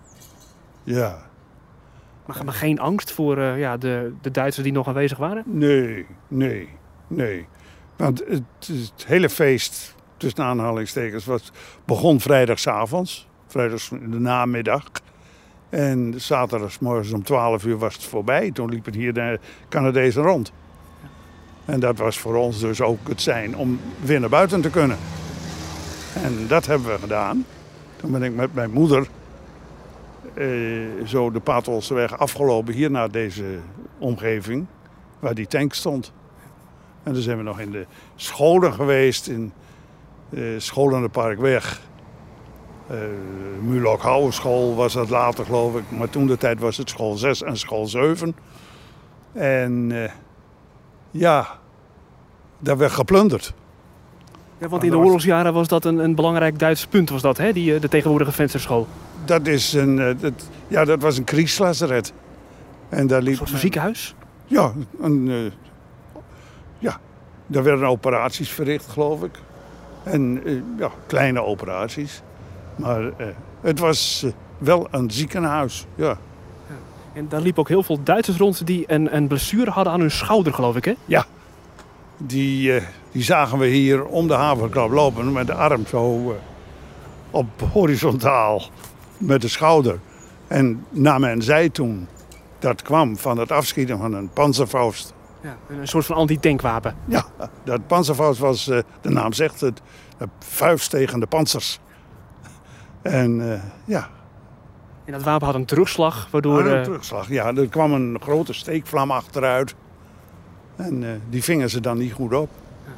F: Ja.
A: Maar, maar geen angst voor uh, ja, de, de Duitsers die nog aanwezig waren?
F: Nee, nee, nee. Want het, het hele feest, tussen aanhalingstekens, was, begon vrijdagsavonds. Vrijdags in de namiddag. En zaterdagsmorgens om twaalf uur was het voorbij. Toen liepen hier de Canadezen rond. En dat was voor ons dus ook het zijn om weer naar buiten te kunnen. En dat hebben we gedaan. Toen ben ik met mijn moeder eh, zo de Paterolseweg afgelopen hier naar deze omgeving. Waar die tank stond. En dan zijn we nog in de scholen geweest. In uh, Scholenparkweg. Uh, Mulok Houwenschool was dat later geloof ik. Maar toen de tijd was het school zes en school zeven. En uh, ja, daar werd geplunderd.
A: Ja, want in de oorlogsjaren was dat een, een belangrijk Duits punt, was dat, hè? Die, de tegenwoordige vensterschool.
F: Dat is een, uh, dat, ja, dat was een kriegslazaret. En daar liep
A: een soort van ziekenhuis?
F: Ja, een, uh, ja, daar werden operaties verricht, geloof ik. En uh, ja, kleine operaties. Maar uh, het was uh, wel een ziekenhuis, ja. ja.
A: En daar liepen ook heel veel Duitsers rond die een, een blessure hadden aan hun schouder, geloof ik, hè?
F: Ja, die, uh, die zagen we hier om de havenklap lopen met de arm zo uh, op horizontaal met de schouder. En naar men zei toen, dat kwam van het afschieten van een Panzerfaust.
A: Ja, een soort van anti-tankwapen.
F: Ja, dat Panzerfaust was, uh, de naam zegt het, de vuist tegen de panzers. En uh, ja.
A: En dat wapen had een terugslag, waardoor...
F: Een
A: uh...
F: terugslag, ja. Er kwam een grote steekvlam achteruit. En uh, die vingen ze dan niet goed op. Ja.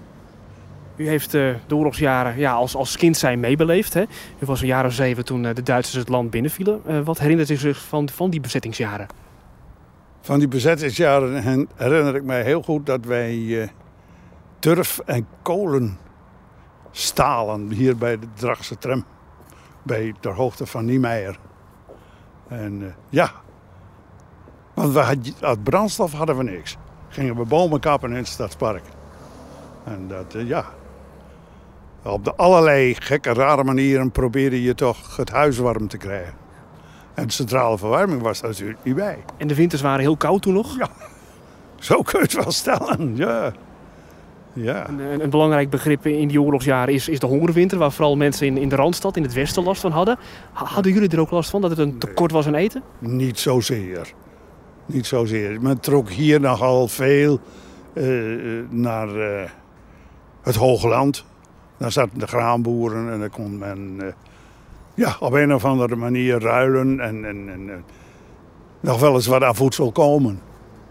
A: U heeft uh, de oorlogsjaren ja, als, als kind zijn meebeleefd. Hè? U was een jaar of zeven toen uh, de Duitsers het land binnenvielen. Uh, wat herinnert u zich van, van die bezettingsjaren?
F: Van die bezettingsjaren herinner ik mij heel goed dat wij uh, turf en kolen stalen hier bij de Drachtse tram. Bij ter hoogte van Niemeyer. En uh, ja, want we had, uit brandstof hadden we niks. Gingen we bomen kappen in het stadspark. En dat, uh, ja. Op de allerlei gekke, rare manieren probeerde je toch het huis warm te krijgen. En de centrale verwarming was daar natuurlijk niet bij.
A: En de winters waren heel koud toen nog?
F: Ja, zo kun je het wel stellen, ja. Ja.
A: Een, een, een belangrijk begrip in die oorlogsjaren is, is de hongerwinter, waar vooral mensen in, in de Randstad, in het westen, last van hadden. Hadden jullie er ook last van, dat het een tekort was aan eten?
F: Niet zozeer. Niet zozeer. Men trok hier nogal veel uh, naar uh, het Hoge Land. Daar zaten de graanboeren en daar kon men uh, ja, op een of andere manier ruilen en, en, en uh, nog wel eens wat aan voedsel komen.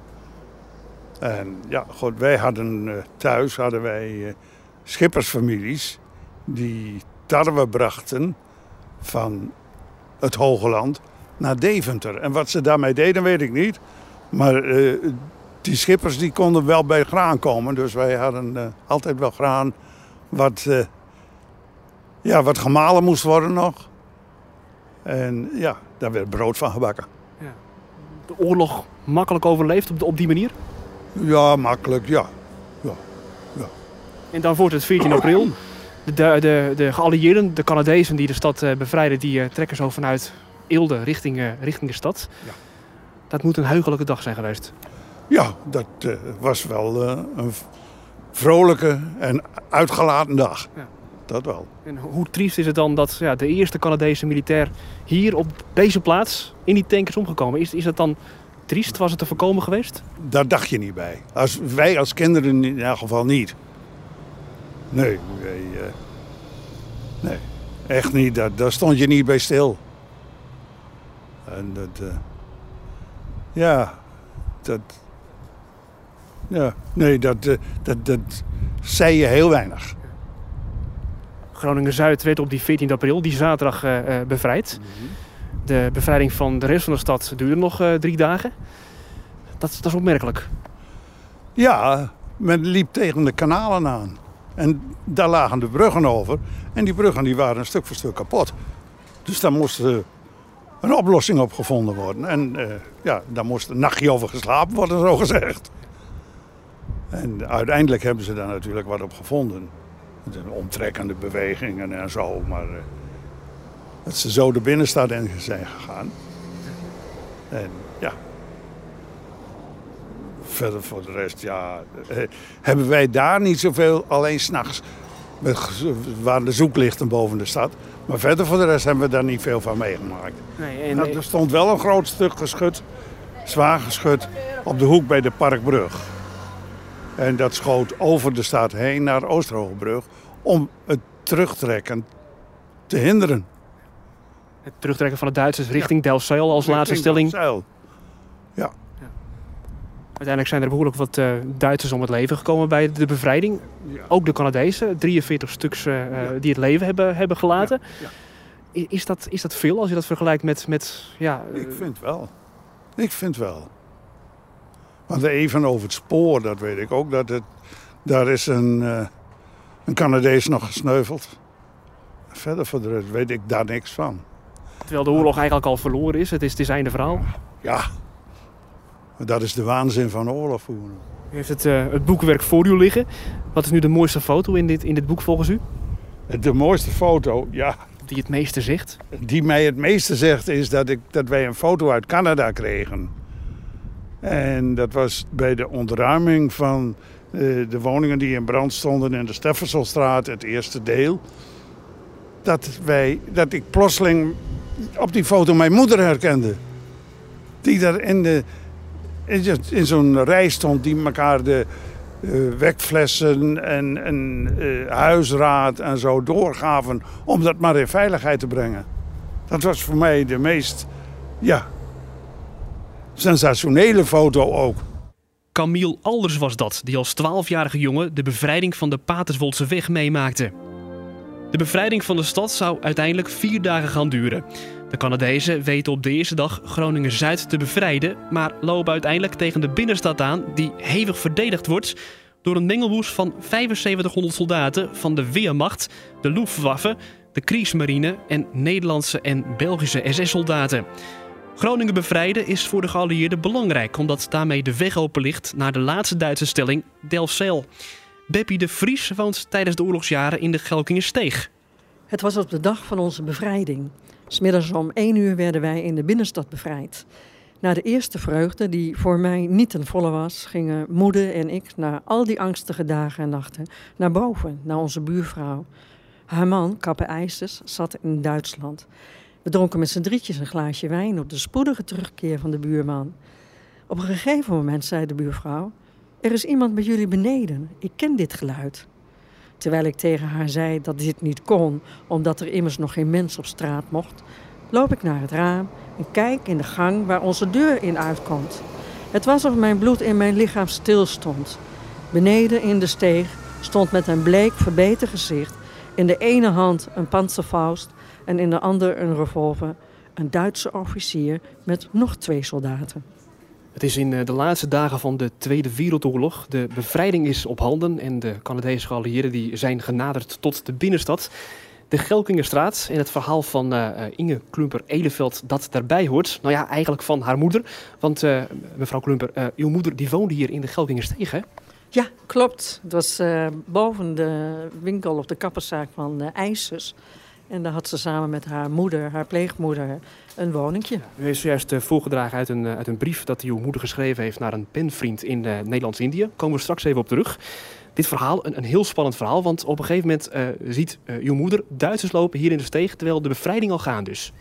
F: En ja, goed, wij hadden uh, thuis hadden wij uh, schippersfamilies die tarwe brachten van het Hoge Land naar Deventer. En wat ze daarmee deden, weet ik niet. Maar uh, die schippers die konden wel bij graan komen. Dus wij hadden uh, altijd wel graan wat, uh, ja, wat gemalen moest worden nog. En ja, daar werd brood van gebakken.
A: Ja. De oorlog makkelijk overleefd op, de, op die manier?
F: Ja, makkelijk, ja. ja. ja.
A: En dan wordt het veertien april. De, de, de, de geallieerden, de Canadezen die de stad uh, bevrijden, die uh, trekken zo vanuit Eelde richting, uh, richting de stad. Ja. Dat moet een heugelijke dag zijn geweest.
F: Ja, dat uh, was wel uh, een vrolijke en uitgelaten dag. Ja. Dat wel.
A: En hoe triest is het dan dat ja, de eerste Canadese militair hier op deze plaats in die tank is omgekomen? Is, is dat dan triest? Was het te voorkomen geweest?
F: Daar dacht je niet bij. Als, wij als kinderen in elk geval niet. Nee, nee, uh, nee. Echt niet. Daar, daar stond je niet bij stil. En dat, uh, ja, dat, ja, nee, dat, uh, dat, dat zei je heel weinig.
A: Groningen-Zuid werd op die veertiende april, die zaterdag, uh, bevrijd. Mm-hmm. De bevrijding van de rest van de stad duurde nog uh, drie dagen. Dat, dat is opmerkelijk.
F: Ja, men liep tegen de kanalen aan. En daar lagen de bruggen over. En die bruggen die waren een stuk voor stuk kapot. Dus daar moest uh, een oplossing op gevonden worden. En uh, ja, daar moest een nachtje over geslapen worden, zo gezegd. En uiteindelijk hebben ze daar natuurlijk wat op gevonden. Omtrekkende bewegingen en zo. Maar uh, dat ze zo de binnenstad in zijn gegaan. En ja. Verder voor de rest, ja. Uh, hebben wij daar niet zoveel, alleen 's nachts. Waren de zoeklichten boven de stad. Maar verder voor de rest hebben we daar niet veel van meegemaakt. Nee, en nou, er stond wel een groot stuk geschut, zwaar geschut, op de hoek bij de Parkbrug. En dat schoot over de stad heen naar Oosterhoogebrug om het terugtrekken te hinderen.
A: Het terugtrekken van de Duitsers richting ja. Delfzijl als richting laatste stelling.
F: Delfzijl. Ja.
A: ja. Uiteindelijk zijn er behoorlijk wat uh, Duitsers om het leven gekomen bij de bevrijding. Ja. Ook de Canadezen, drieënveertig stuks uh, ja. die het leven hebben, hebben gelaten. Ja. Ja. Is, dat, is dat veel als je dat vergelijkt met... met ja, uh...
F: Ik vind wel. Ik vind wel. Want even over het spoor, dat weet ik ook, dat het, daar is een, uh, een Canadees nog gesneuveld. Verder voor de rest weet ik daar niks van.
A: Terwijl de oorlog eigenlijk al verloren is, het is het is einde verhaal.
F: Ja, dat is de waanzin van oorlog voeren.
A: U heeft het, uh, het boekwerk voor u liggen. Wat is nu de mooiste foto in dit, in dit boek volgens u?
F: De mooiste foto, ja.
A: Die het meeste zegt?
F: Die mij het meeste zegt is dat, ik, dat wij een foto uit Canada kregen. En dat was bij de ontruiming van uh, de woningen die in brand stonden in de Steffensonstraat, het eerste deel. Dat, wij, dat ik plotseling op die foto mijn moeder herkende. Die daar in, de, in, in zo'n rij stond, die elkaar de uh, wekflessen en, en uh, huisraad en zo doorgaven om dat maar in veiligheid te brengen. Dat was voor mij de meest, ja... sensationele foto ook.
A: Camille Alders was dat, die als twaalfjarige jongen de bevrijding van de Paterswoldse weg meemaakte. De bevrijding van de stad zou uiteindelijk vier dagen gaan duren. De Canadezen weten op de eerste dag Groningen-Zuid te bevrijden, maar lopen uiteindelijk tegen de binnenstad aan die hevig verdedigd wordt door een mengelmoes van vijfenzeventighonderd soldaten van de Wehrmacht, de Luftwaffe, de Kriegsmarine en Nederlandse en Belgische S S-soldaten. Groningen bevrijden is voor de geallieerden belangrijk, omdat daarmee de weg open ligt naar de laatste Duitse stelling, Delfzijl. Beppie de Vries woont tijdens de oorlogsjaren in de Gelkingersteeg.
G: Het was op de dag van onze bevrijding. 'S Middags om één uur werden wij in de binnenstad bevrijd. Na de eerste vreugde, die voor mij niet ten volle was, gingen moeder en ik na al die angstige dagen en nachten naar boven, naar onze buurvrouw. Haar man, Kappe IJsers, zat in Duitsland. We dronken met z'n drietjes een glaasje wijn op de spoedige terugkeer van de buurman. Op een gegeven moment zei de buurvrouw: er is iemand bij jullie beneden, ik ken dit geluid. Terwijl ik tegen haar zei dat dit niet kon, omdat er immers nog geen mens op straat mocht, loop ik naar het raam en kijk in de gang waar onze deur in uitkomt. Het was of mijn bloed in mijn lichaam stilstond. Beneden in de steeg stond met een bleek verbeten gezicht, in de ene hand een Panzerfaust en in de andere een revolver, een Duitse officier met nog twee soldaten.
A: Het is in de laatste dagen van de Tweede Wereldoorlog. De bevrijding is op handen en de Canadese geallieerden die zijn genaderd tot de binnenstad. De Gelkingerstraat en het verhaal van uh, Inge Klumper-Eleveld dat daarbij hoort. Nou ja, eigenlijk van haar moeder. Want uh, mevrouw Klumper, uh, uw moeder die woonde hier in de Gelkingersteeg, hè?
G: Ja, klopt. Het was uh, boven de winkel of de kapperszaak van uh, IJsers. En daar had ze samen met haar moeder, haar pleegmoeder, een woningje.
A: U heeft zojuist uh, voorgedragen uit een, uh, uit een brief dat uw moeder geschreven heeft naar een penvriend in uh, Nederlands-Indië. Daar komen we straks even op terug. Dit verhaal, een, een heel spannend verhaal, want op een gegeven moment uh, ziet uh, uw moeder Duitsers lopen hier in de steeg, terwijl de bevrijding al gaande is.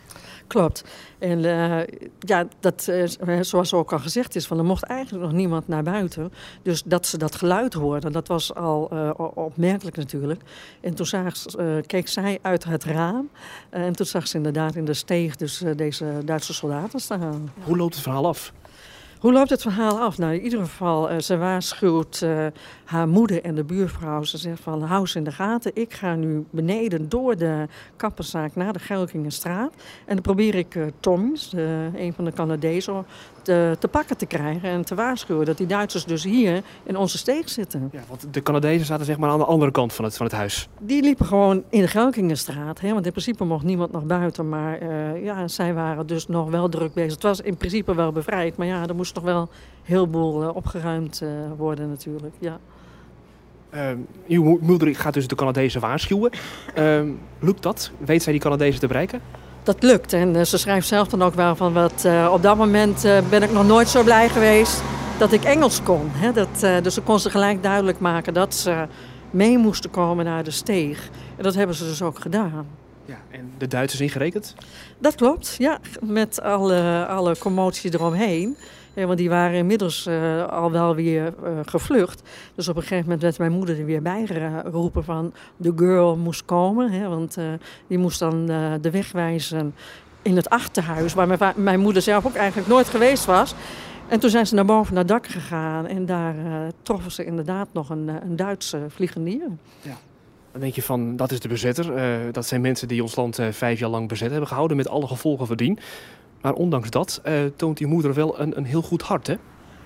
G: Klopt. En uh, ja, dat, uh, zoals ook al gezegd is, van er mocht eigenlijk nog niemand naar buiten. Dus dat ze dat geluid hoorden, dat was al uh, opmerkelijk natuurlijk. En toen zag, uh, keek zij uit het raam. Uh, en toen zag ze inderdaad in de steeg dus uh, deze Duitse soldaten staan.
A: Hoe loopt het verhaal af?
G: Hoe loopt het verhaal af? Nou, in ieder geval, uh, ze waarschuwt uh, haar moeder en de buurvrouw. Ze zegt van, hou ze in de gaten. Ik ga nu beneden door de Kapperszaak naar de Gelkingenstraat. En dan probeer ik uh, Tommys, uh, een van de Canadezen, te, te pakken te krijgen. En te waarschuwen dat die Duitsers dus hier in onze steeg zitten.
A: Ja, want de Canadezen zaten zeg maar aan de andere kant van het, van het huis.
G: Die liepen gewoon in de Gelkingenstraat. Hè? Want in principe mocht niemand nog buiten. Maar uh, ja, zij waren dus nog wel druk bezig. Het was in principe wel bevrijd. Maar ja, er moest toch wel heel veel uh, opgeruimd uh, worden natuurlijk. Ja.
A: Uh, uw moeder gaat dus de Canadezen waarschuwen. Uh, lukt dat? Weet zij die Canadezen te bereiken?
G: Dat lukt. En uh, ze schrijft zelf dan ook wel van wat. Uh, op dat moment uh, ben ik nog nooit zo blij geweest dat ik Engels kon. Hè? Dat, uh, dus ze kon ze gelijk duidelijk maken dat ze mee moesten komen naar de steeg. En dat hebben ze dus ook gedaan.
A: Ja, en de Duitsers ingerekend?
G: Dat klopt, ja. Met alle, alle commotie eromheen. Ja, want die waren inmiddels uh, al wel weer uh, gevlucht. Dus op een gegeven moment werd mijn moeder er weer bijgeroepen van de girl moest komen. Hè, want uh, die moest dan uh, de weg wijzen in het achterhuis, waar mijn, mijn moeder zelf ook eigenlijk nooit geweest was. En toen zijn ze naar boven naar het dak gegaan en daar uh, troffen ze inderdaad nog een, een Duitse vliegenier.
A: Ja. Dan denk je van, dat is de bezetter. Uh, dat zijn mensen die ons land uh, vijf jaar lang bezet hebben gehouden met alle gevolgen van dien. Maar ondanks dat uh, toont die moeder wel een, een heel goed hart, hè?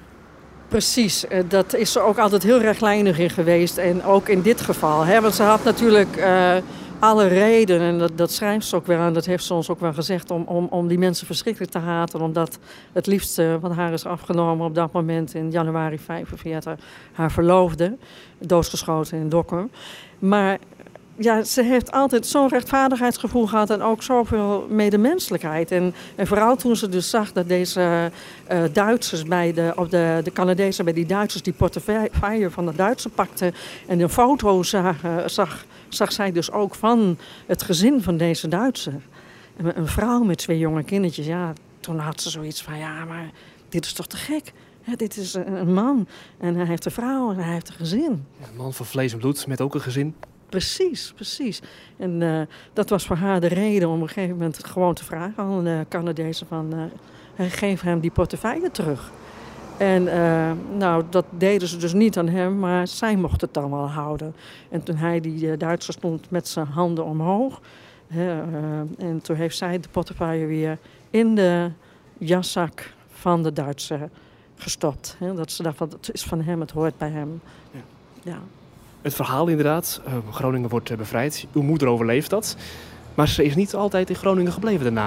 G: Precies, uh, dat is ze ook altijd heel rechtlijnig in geweest. En ook in dit geval. Hè? Want ze had natuurlijk uh, alle reden, en dat, dat schrijft ze ook weer aan, dat heeft ze ons ook wel gezegd, om, om, om die mensen verschrikkelijk te haten. Omdat het liefste van haar is afgenomen op dat moment in januari vijfenveertig. Haar verloofde, doodgeschoten in Dokkum. Maar ja, ze heeft altijd zo'n rechtvaardigheidsgevoel gehad en ook zoveel medemenselijkheid. En, en vooral toen ze dus zag dat deze uh, Duitsers bij de, of de, de Canadezen bij die Duitsers die portefeuille van de Duitsers pakten en een foto zag, uh, zag, zag zij dus ook van het gezin van deze Duitser. En een vrouw met twee jonge kindertjes, ja, toen had ze zoiets van, ja, maar dit is toch te gek? Ja, dit is een, een man en hij heeft een vrouw en hij heeft een gezin.
A: Ja, een man van vlees en bloed met ook een gezin.
G: Precies, precies. En uh, dat was voor haar de reden om op een gegeven moment gewoon te vragen aan de Canadezen van uh, geef hem die portefeuille terug. En uh, nou, dat deden ze dus niet aan hem, maar zij mocht het dan wel houden. En toen hij, die uh, Duitser, stond met zijn handen omhoog. Uh, uh, en toen heeft zij de portefeuille weer in de jaszak van de Duitser gestopt. Hè? Dat ze dacht van, het is van hem, het hoort bij hem.
A: Ja.
G: Ja.
A: Het verhaal inderdaad, uh, Groningen wordt uh, bevrijd. Uw moeder overleeft dat. Maar ze is niet altijd in Groningen gebleven daarna.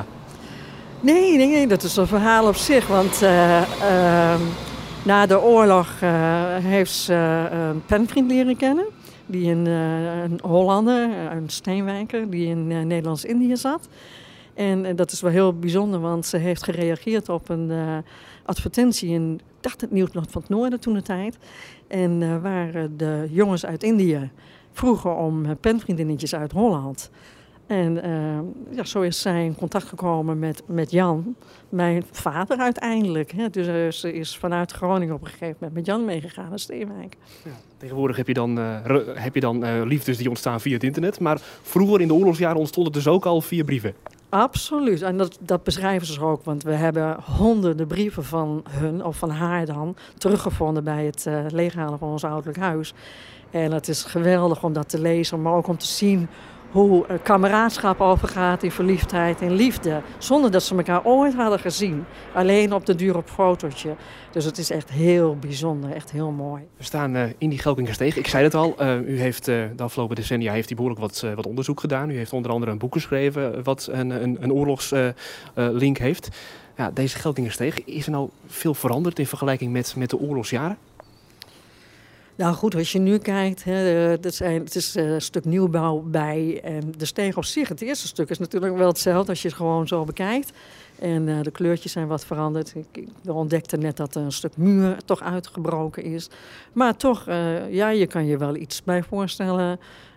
G: Nee, nee, nee, dat is een verhaal op zich. Want uh, uh, na de oorlog uh, heeft ze uh, een penvriend leren kennen. Die in, uh, een Hollander, een Steenwijker, die in uh, Nederlands-Indië zat. En uh, dat is wel heel bijzonder, want ze heeft gereageerd op een uh, advertentie in, ik dacht het Nieuwsblad van het Noorden toen de tijd. En uh, waar uh, de jongens uit Indië vroegen om uh, penvriendinnetjes uit Holland. En uh, ja, zo is zij in contact gekomen met, met Jan, mijn vader uiteindelijk. Hè. Dus uh, ze is vanuit Groningen op een gegeven moment met Jan meegegaan naar Steenwijk.
A: Ja, tegenwoordig heb je dan, uh, re, heb je dan uh, liefdes die ontstaan via het internet. Maar vroeger in de oorlogsjaren ontstond het dus ook al via brieven.
G: Absoluut. En dat, dat beschrijven ze ook. Want we hebben honderden brieven van hun, of van haar dan, teruggevonden bij het uh, leeghalen van ons ouderlijk huis. En het is geweldig om dat te lezen, maar ook om te zien hoe kameraadschap overgaat in verliefdheid en liefde. Zonder dat ze elkaar ooit hadden gezien. Alleen op de duur op fotootje. Dus het is echt heel bijzonder, echt heel mooi.
A: We staan uh, in die Gelkingersteeg. Ik zei het al, uh, u heeft uh, de afgelopen decennia heeft u behoorlijk wat, uh, wat onderzoek gedaan. U heeft onder andere een boek geschreven wat een, een, een oorlogslink uh, uh, heeft. Ja, deze Gelkingersteeg, is er nou veel veranderd in vergelijking met, met de oorlogsjaren?
G: Nou goed, als je nu kijkt, hè, dat zijn, het is een stuk nieuwbouw bij. En de steeg op zich, het eerste stuk, is natuurlijk wel hetzelfde als je het gewoon zo bekijkt. En uh, de kleurtjes zijn wat veranderd. Ik, ik ontdekte net dat er een stuk muur toch uitgebroken is. Maar toch, uh, ja, je kan je wel iets bij voorstellen.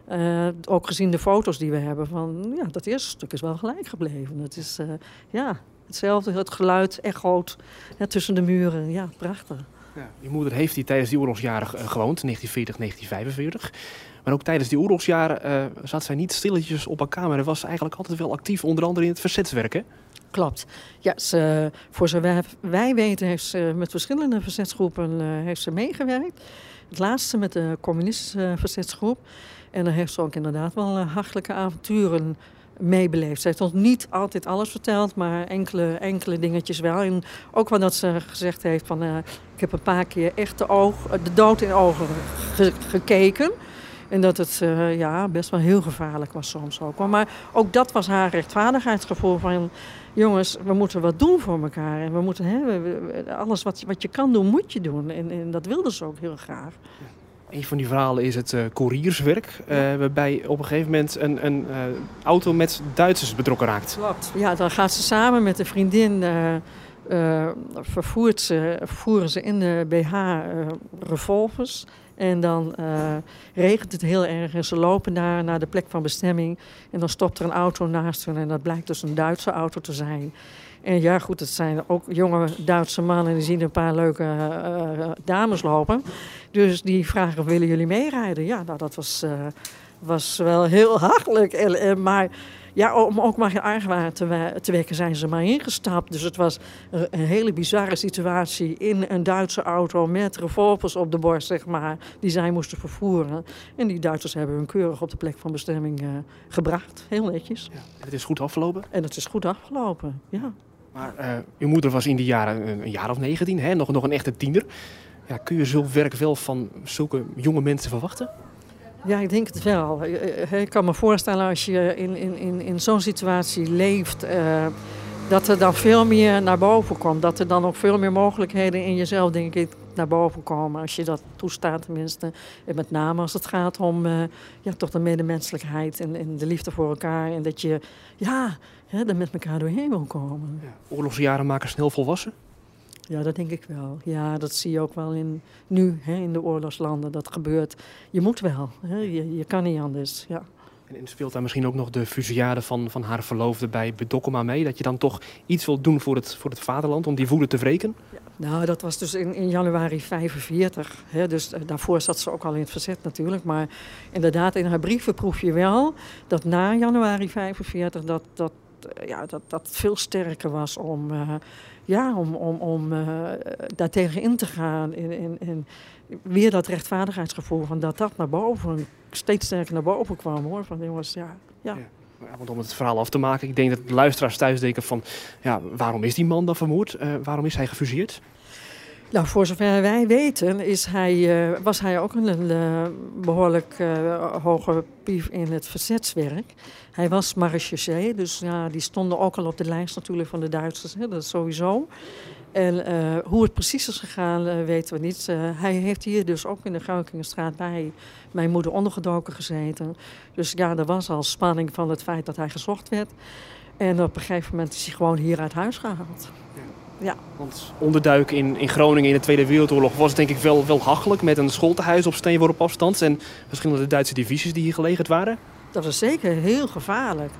G: Uh, ook gezien de foto's die we hebben, van ja, dat eerste stuk is wel gelijk gebleven. Het is uh, ja, hetzelfde, het geluid echoot hè, tussen de muren. Ja, prachtig.
A: Ja, je moeder heeft hier tijdens die oorlogsjaren gewoond, negentien veertig, negentien vijfenveertig. Maar ook tijdens die oorlogsjaren uh, zat zij niet stilletjes op haar kamer. En was eigenlijk altijd wel actief, onder andere in het verzetswerk, hè?
G: Klopt. Ja, ze, voor zover wij weten heeft ze met verschillende verzetsgroepen uh, heeft ze meegewerkt. Het laatste met de communistische verzetsgroep. En dan heeft ze ook inderdaad wel uh, hachelijke avonturen meebeleefd. Ze heeft ons niet altijd alles verteld, maar enkele, enkele dingetjes wel. En ook wel dat ze gezegd heeft van uh, ik heb een paar keer echt de, oog, de dood in de ogen ge- gekeken. En dat het uh, ja, best wel heel gevaarlijk was soms ook. Maar ook dat was haar rechtvaardigheidsgevoel van jongens, we moeten wat doen voor elkaar. En we moeten hè, we, we, alles wat, wat je kan doen, moet je doen. En, en dat wilde ze ook heel graag.
A: Een van die verhalen is het uh, courierswerk. Uh, waarbij op een gegeven moment een, een uh, auto met Duitsers betrokken raakt.
G: Klopt. Ja, dan gaat ze samen met een vriendin uh, uh, vervoert ze, voeren ze in de B H uh, revolvers. En dan uh, regent het heel erg en ze lopen daar naar de plek van bestemming. En dan stopt er een auto naast hen en dat blijkt dus een Duitse auto te zijn. En ja goed, het zijn ook jonge Duitse mannen die zien een paar leuke uh, dames lopen. Dus die vragen, willen jullie meerijden? Ja, nou dat was, uh, was wel heel hachelijk. En, en, maar ja, om ook maar geen argwaan te, we- te wekken zijn ze maar ingestapt. Dus het was een, een hele bizarre situatie in een Duitse auto met revolvers op de borst, zeg maar, die zij moesten vervoeren. En die Duitsers hebben hun keurig op de plek van bestemming uh, gebracht. Heel netjes.
A: Ja, en het is goed afgelopen?
G: En het is goed afgelopen, ja.
A: Maar uh, uw moeder was in die jaren een, een jaar of negentien, hè? Nog, nog een echte tiener. Ja, kun je zulk werk wel van zulke jonge mensen verwachten?
G: Ja, ik denk het wel. Ik kan me voorstellen als je in, in, in, in zo'n situatie leeft, uh, dat er dan veel meer naar boven komt. Dat er dan ook veel meer mogelijkheden in jezelf, denk ik, naar boven komen. Als je dat toestaat tenminste. En met name als het gaat om uh, ja, toch de medemenselijkheid en, en de liefde voor elkaar. En dat je ja, hè, er met elkaar doorheen wil komen.
A: Ja, oorlogsjaren maken snel volwassen?
G: Ja, dat denk ik wel. Ja, dat zie je ook wel in, nu hè, in de oorlogslanden. Dat gebeurt. Je moet wel. Hè? Je, je kan niet anders. Ja.
A: En, en speelt daar misschien ook nog de fusillade van, van haar verloofde bij Bedokkema mee? Dat je dan toch iets wilt doen voor het, voor het vaderland om die woede te wreken?
G: Ja. Nou, dat was dus in, in januari vijfenveertig. Hè? Dus uh, daarvoor zat ze ook al in het verzet natuurlijk. Maar inderdaad, in haar brieven proef je wel dat na januari vijfenveertig dat dat, uh, ja, dat, dat veel sterker was om... Uh, Ja, om, om, om uh, daartegen in te gaan en, en, en weer dat rechtvaardigheidsgevoel van dat dat naar boven, steeds sterker naar boven kwam hoor. Van jongens, ja, ja.
A: ja. Want om het verhaal af te maken, ik denk dat de luisteraars thuis denken van, ja, waarom is die man dan vermoord? Uh, waarom is hij gefuseerd?
G: Nou, voor zover wij weten is hij, uh, was hij ook een uh, behoorlijk uh, hoge pief in het verzetswerk. Hij was marechaussee, dus ja, die stonden ook al op de lijst natuurlijk van de Duitsers, hè, dat sowieso. En uh, hoe het precies is gegaan, uh, weten we niet. Uh, hij heeft hier dus ook in de Geukingenstraat bij mijn moeder ondergedoken gezeten. Dus ja, er was al spanning van het feit dat hij gezocht werd. En op een gegeven moment is hij gewoon hier uit huis gehaald. Ja.
A: Want onderduiken in, in Groningen in de Tweede Wereldoorlog was denk ik wel, wel hachelijk. Met een schooltehuis op steenworp afstand en verschillende Duitse divisies die hier gelegerd waren.
G: Dat was zeker heel gevaarlijk.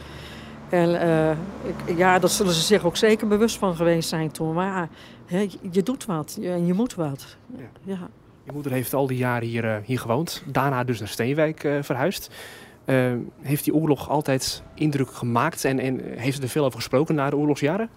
G: En uh, ik, ja, dat zullen ze zich ook zeker bewust van geweest zijn toen. Maar hè, je, je doet wat en je, je moet wat.
A: Ja.
G: Ja.
A: Je moeder heeft al die jaren hier, uh, hier gewoond. Daarna dus naar Steenwijk uh, verhuisd. Uh, heeft die oorlog altijd indruk gemaakt en, en heeft ze er veel over gesproken na de oorlogsjaren?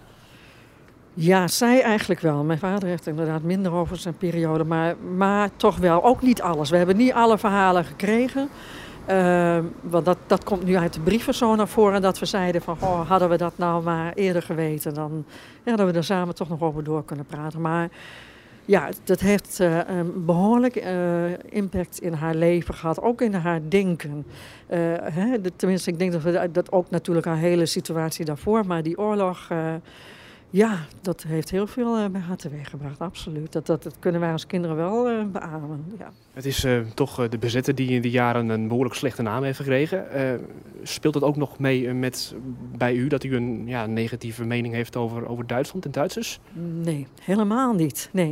G: Ja, zij eigenlijk wel. Mijn vader heeft inderdaad minder over zijn periode, maar, maar toch wel. Ook niet alles. We hebben niet alle verhalen gekregen. Uh, want dat, dat komt nu uit de brieven zo naar voren. Dat we zeiden van, oh, hadden we dat nou maar eerder geweten. Dan ja, dat we er samen toch nog over door kunnen praten. Maar ja, dat heeft uh, een behoorlijk uh, impact in haar leven gehad. Ook in haar denken. Uh, hè, de, tenminste, ik denk dat we dat ook natuurlijk haar hele situatie daarvoor. Maar die oorlog... Uh, Ja, dat heeft heel veel uh, bij haar teweeggebracht, absoluut. Dat, dat, dat kunnen wij als kinderen wel uh, beamen. Ja.
A: Het is uh, toch uh, de bezetter die in die jaren een behoorlijk slechte naam heeft gekregen. Uh, speelt het ook nog mee uh, met, bij u dat u een ja, negatieve mening heeft over, over Duitsland en Duitsers?
G: Nee, helemaal niet. Nee.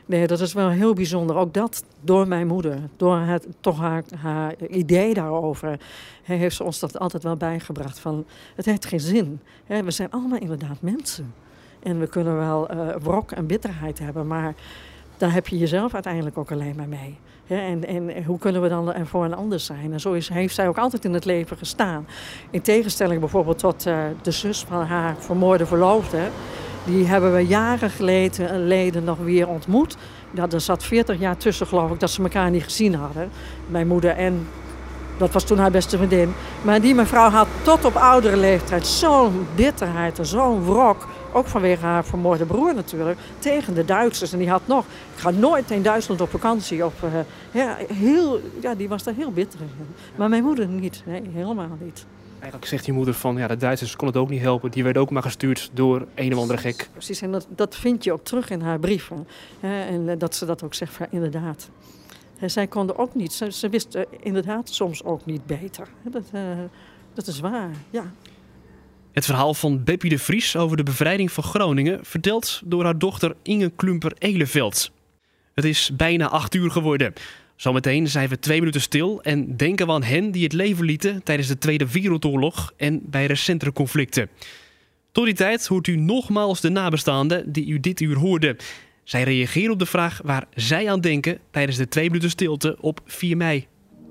G: Nee, dat is wel heel bijzonder. Ook dat door mijn moeder. Door het, toch haar, haar idee daarover. He, heeft ze ons dat altijd wel bijgebracht. Van, het heeft geen zin. He, we zijn allemaal inderdaad mensen. En we kunnen wel uh, wrok en bitterheid hebben. Maar daar heb je jezelf uiteindelijk ook alleen maar mee. He, en, en hoe kunnen we dan er voor een ander zijn? En zo is, heeft zij ook altijd in het leven gestaan. In tegenstelling bijvoorbeeld tot uh, de zus van haar vermoorde verloofde. Die hebben we jaren geleden nog weer ontmoet. Ja, er zat veertig jaar tussen, geloof ik, dat ze elkaar niet gezien hadden. Mijn moeder en, dat was toen haar beste vriendin. Maar die mevrouw had tot op oudere leeftijd zo'n bitterheid en zo'n wrok. Ook vanwege haar vermoorde broer natuurlijk. Tegen de Duitsers. En die had nog, ik ga nooit in Duitsland op vakantie. Of, uh, ja, heel, ja, die was daar heel bitter in. Maar mijn moeder niet. Nee, helemaal niet.
A: Eigenlijk zegt je moeder van, ja, de Duitsers kon het ook niet helpen. Die werden ook maar gestuurd door een of andere gek.
G: Precies, en dat, dat vind je ook terug in haar brieven. Hè, en dat ze dat ook zegt, van, inderdaad. Hè, zij konden ook niet, ze, ze wist uh, inderdaad soms ook niet beter. Dat, uh, dat is waar, ja.
A: Het verhaal van Beppie de Vries over de bevrijding van Groningen... verteld door haar dochter Inge Klumper-Eleveld. Het is bijna acht uur geworden. Zometeen zijn we twee minuten stil en denken we aan hen die het leven lieten tijdens de Tweede Wereldoorlog en bij recentere conflicten. Tot die tijd hoort u nogmaals de nabestaanden die u dit uur hoorden. Zij reageren op de vraag waar zij aan denken tijdens de twee minuten stilte op vier mei.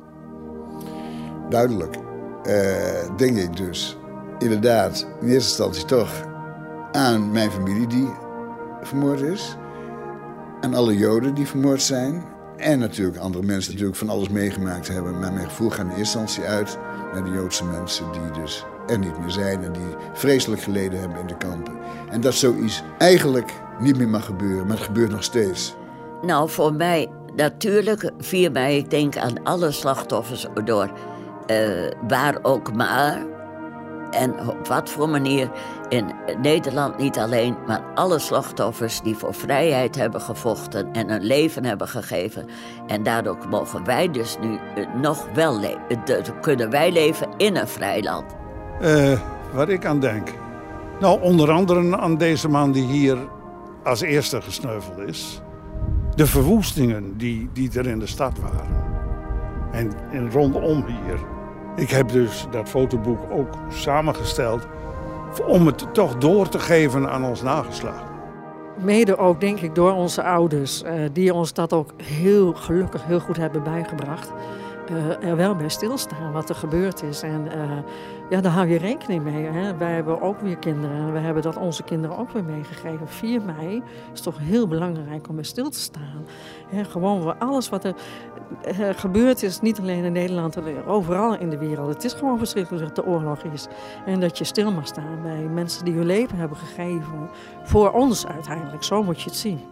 B: Duidelijk, uh, denk ik dus inderdaad in eerste instantie toch aan mijn familie die vermoord is. Aan alle Joden die vermoord zijn. En natuurlijk andere mensen die natuurlijk van alles meegemaakt hebben. Maar mijn gevoel gaat in eerste instantie uit naar de Joodse mensen die dus er niet meer zijn. En die vreselijk geleden hebben in de kampen. En dat zoiets eigenlijk niet meer mag gebeuren, maar het gebeurt nog steeds.
C: Nou, voor mij natuurlijk vier mei. Ik denk aan alle slachtoffers door uh, waar ook maar. En op wat voor manier in Nederland niet alleen, maar alle slachtoffers die voor vrijheid hebben gevochten en hun leven hebben gegeven. En daardoor mogen wij dus nu nog wel leven. Kunnen wij leven in een vrij land.
F: Uh, waar ik aan denk? Nou, onder andere aan deze man die hier als eerste gesneuveld is. De verwoestingen die, die er in de stad waren. En, en rondom hier. Ik heb dus dat fotoboek ook samengesteld om het toch door te geven aan ons nageslacht.
G: Mede ook, denk ik, door onze ouders, uh, die ons dat ook heel gelukkig heel goed hebben bijgebracht. Uh, er wel bij stilstaan wat er gebeurd is. En uh, ja, daar hou je rekening mee. Hè? Wij hebben ook weer kinderen en we hebben dat onze kinderen ook weer meegegeven. vier mei is toch heel belangrijk om bij stil te staan. Hè, gewoon alles wat er uh, gebeurd is, niet alleen in Nederland, overal in de wereld. Het is gewoon verschrikkelijk dat de oorlog is. En dat je stil mag staan bij mensen die hun leven hebben gegeven. Voor ons uiteindelijk, zo moet je het zien.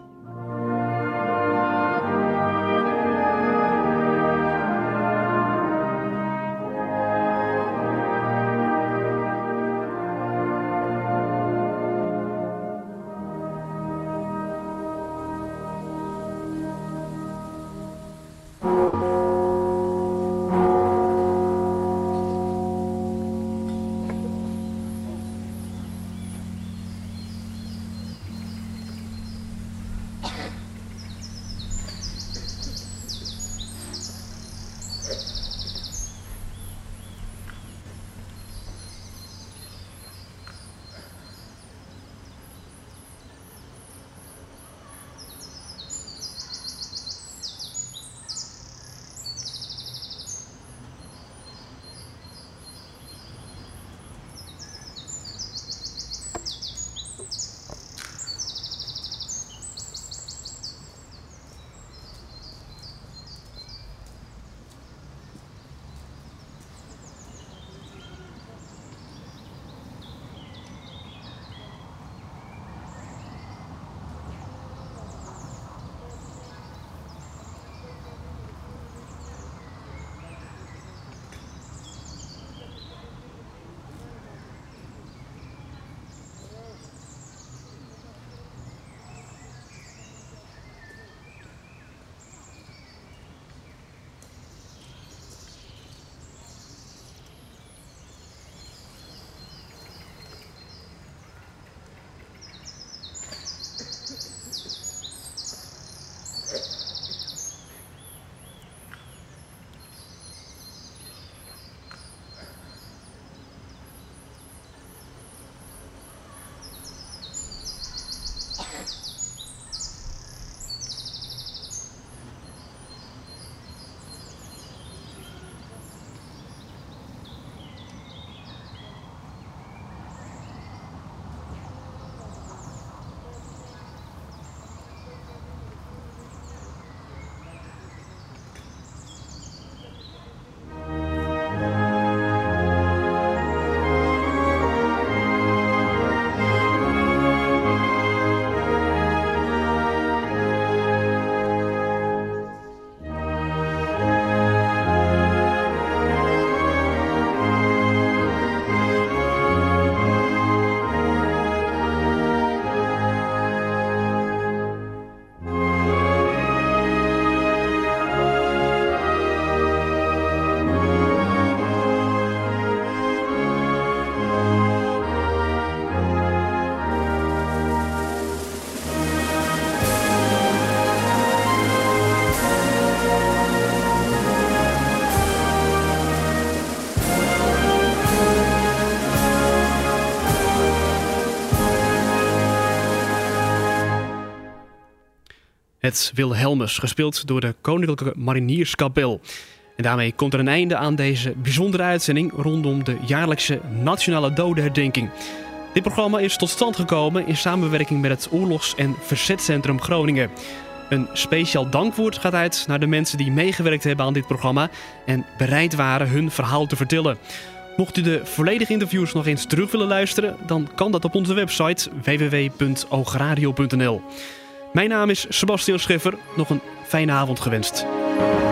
A: Het Wilhelmus, gespeeld door de Koninklijke Marinierskapel. En daarmee komt er een einde aan deze bijzondere uitzending rondom de jaarlijkse Nationale Dodenherdenking. Dit programma is tot stand gekomen in samenwerking met het Oorlogs- en Verzetcentrum Groningen. Een speciaal dankwoord gaat uit naar de mensen die meegewerkt hebben aan dit programma en bereid waren hun verhaal te vertellen. Mocht u de volledige interviews nog eens terug willen luisteren, dan kan dat op onze website w w w punt oogradio punt n l. Mijn naam is Sebastian Scheffer. Nog een fijne avond gewenst.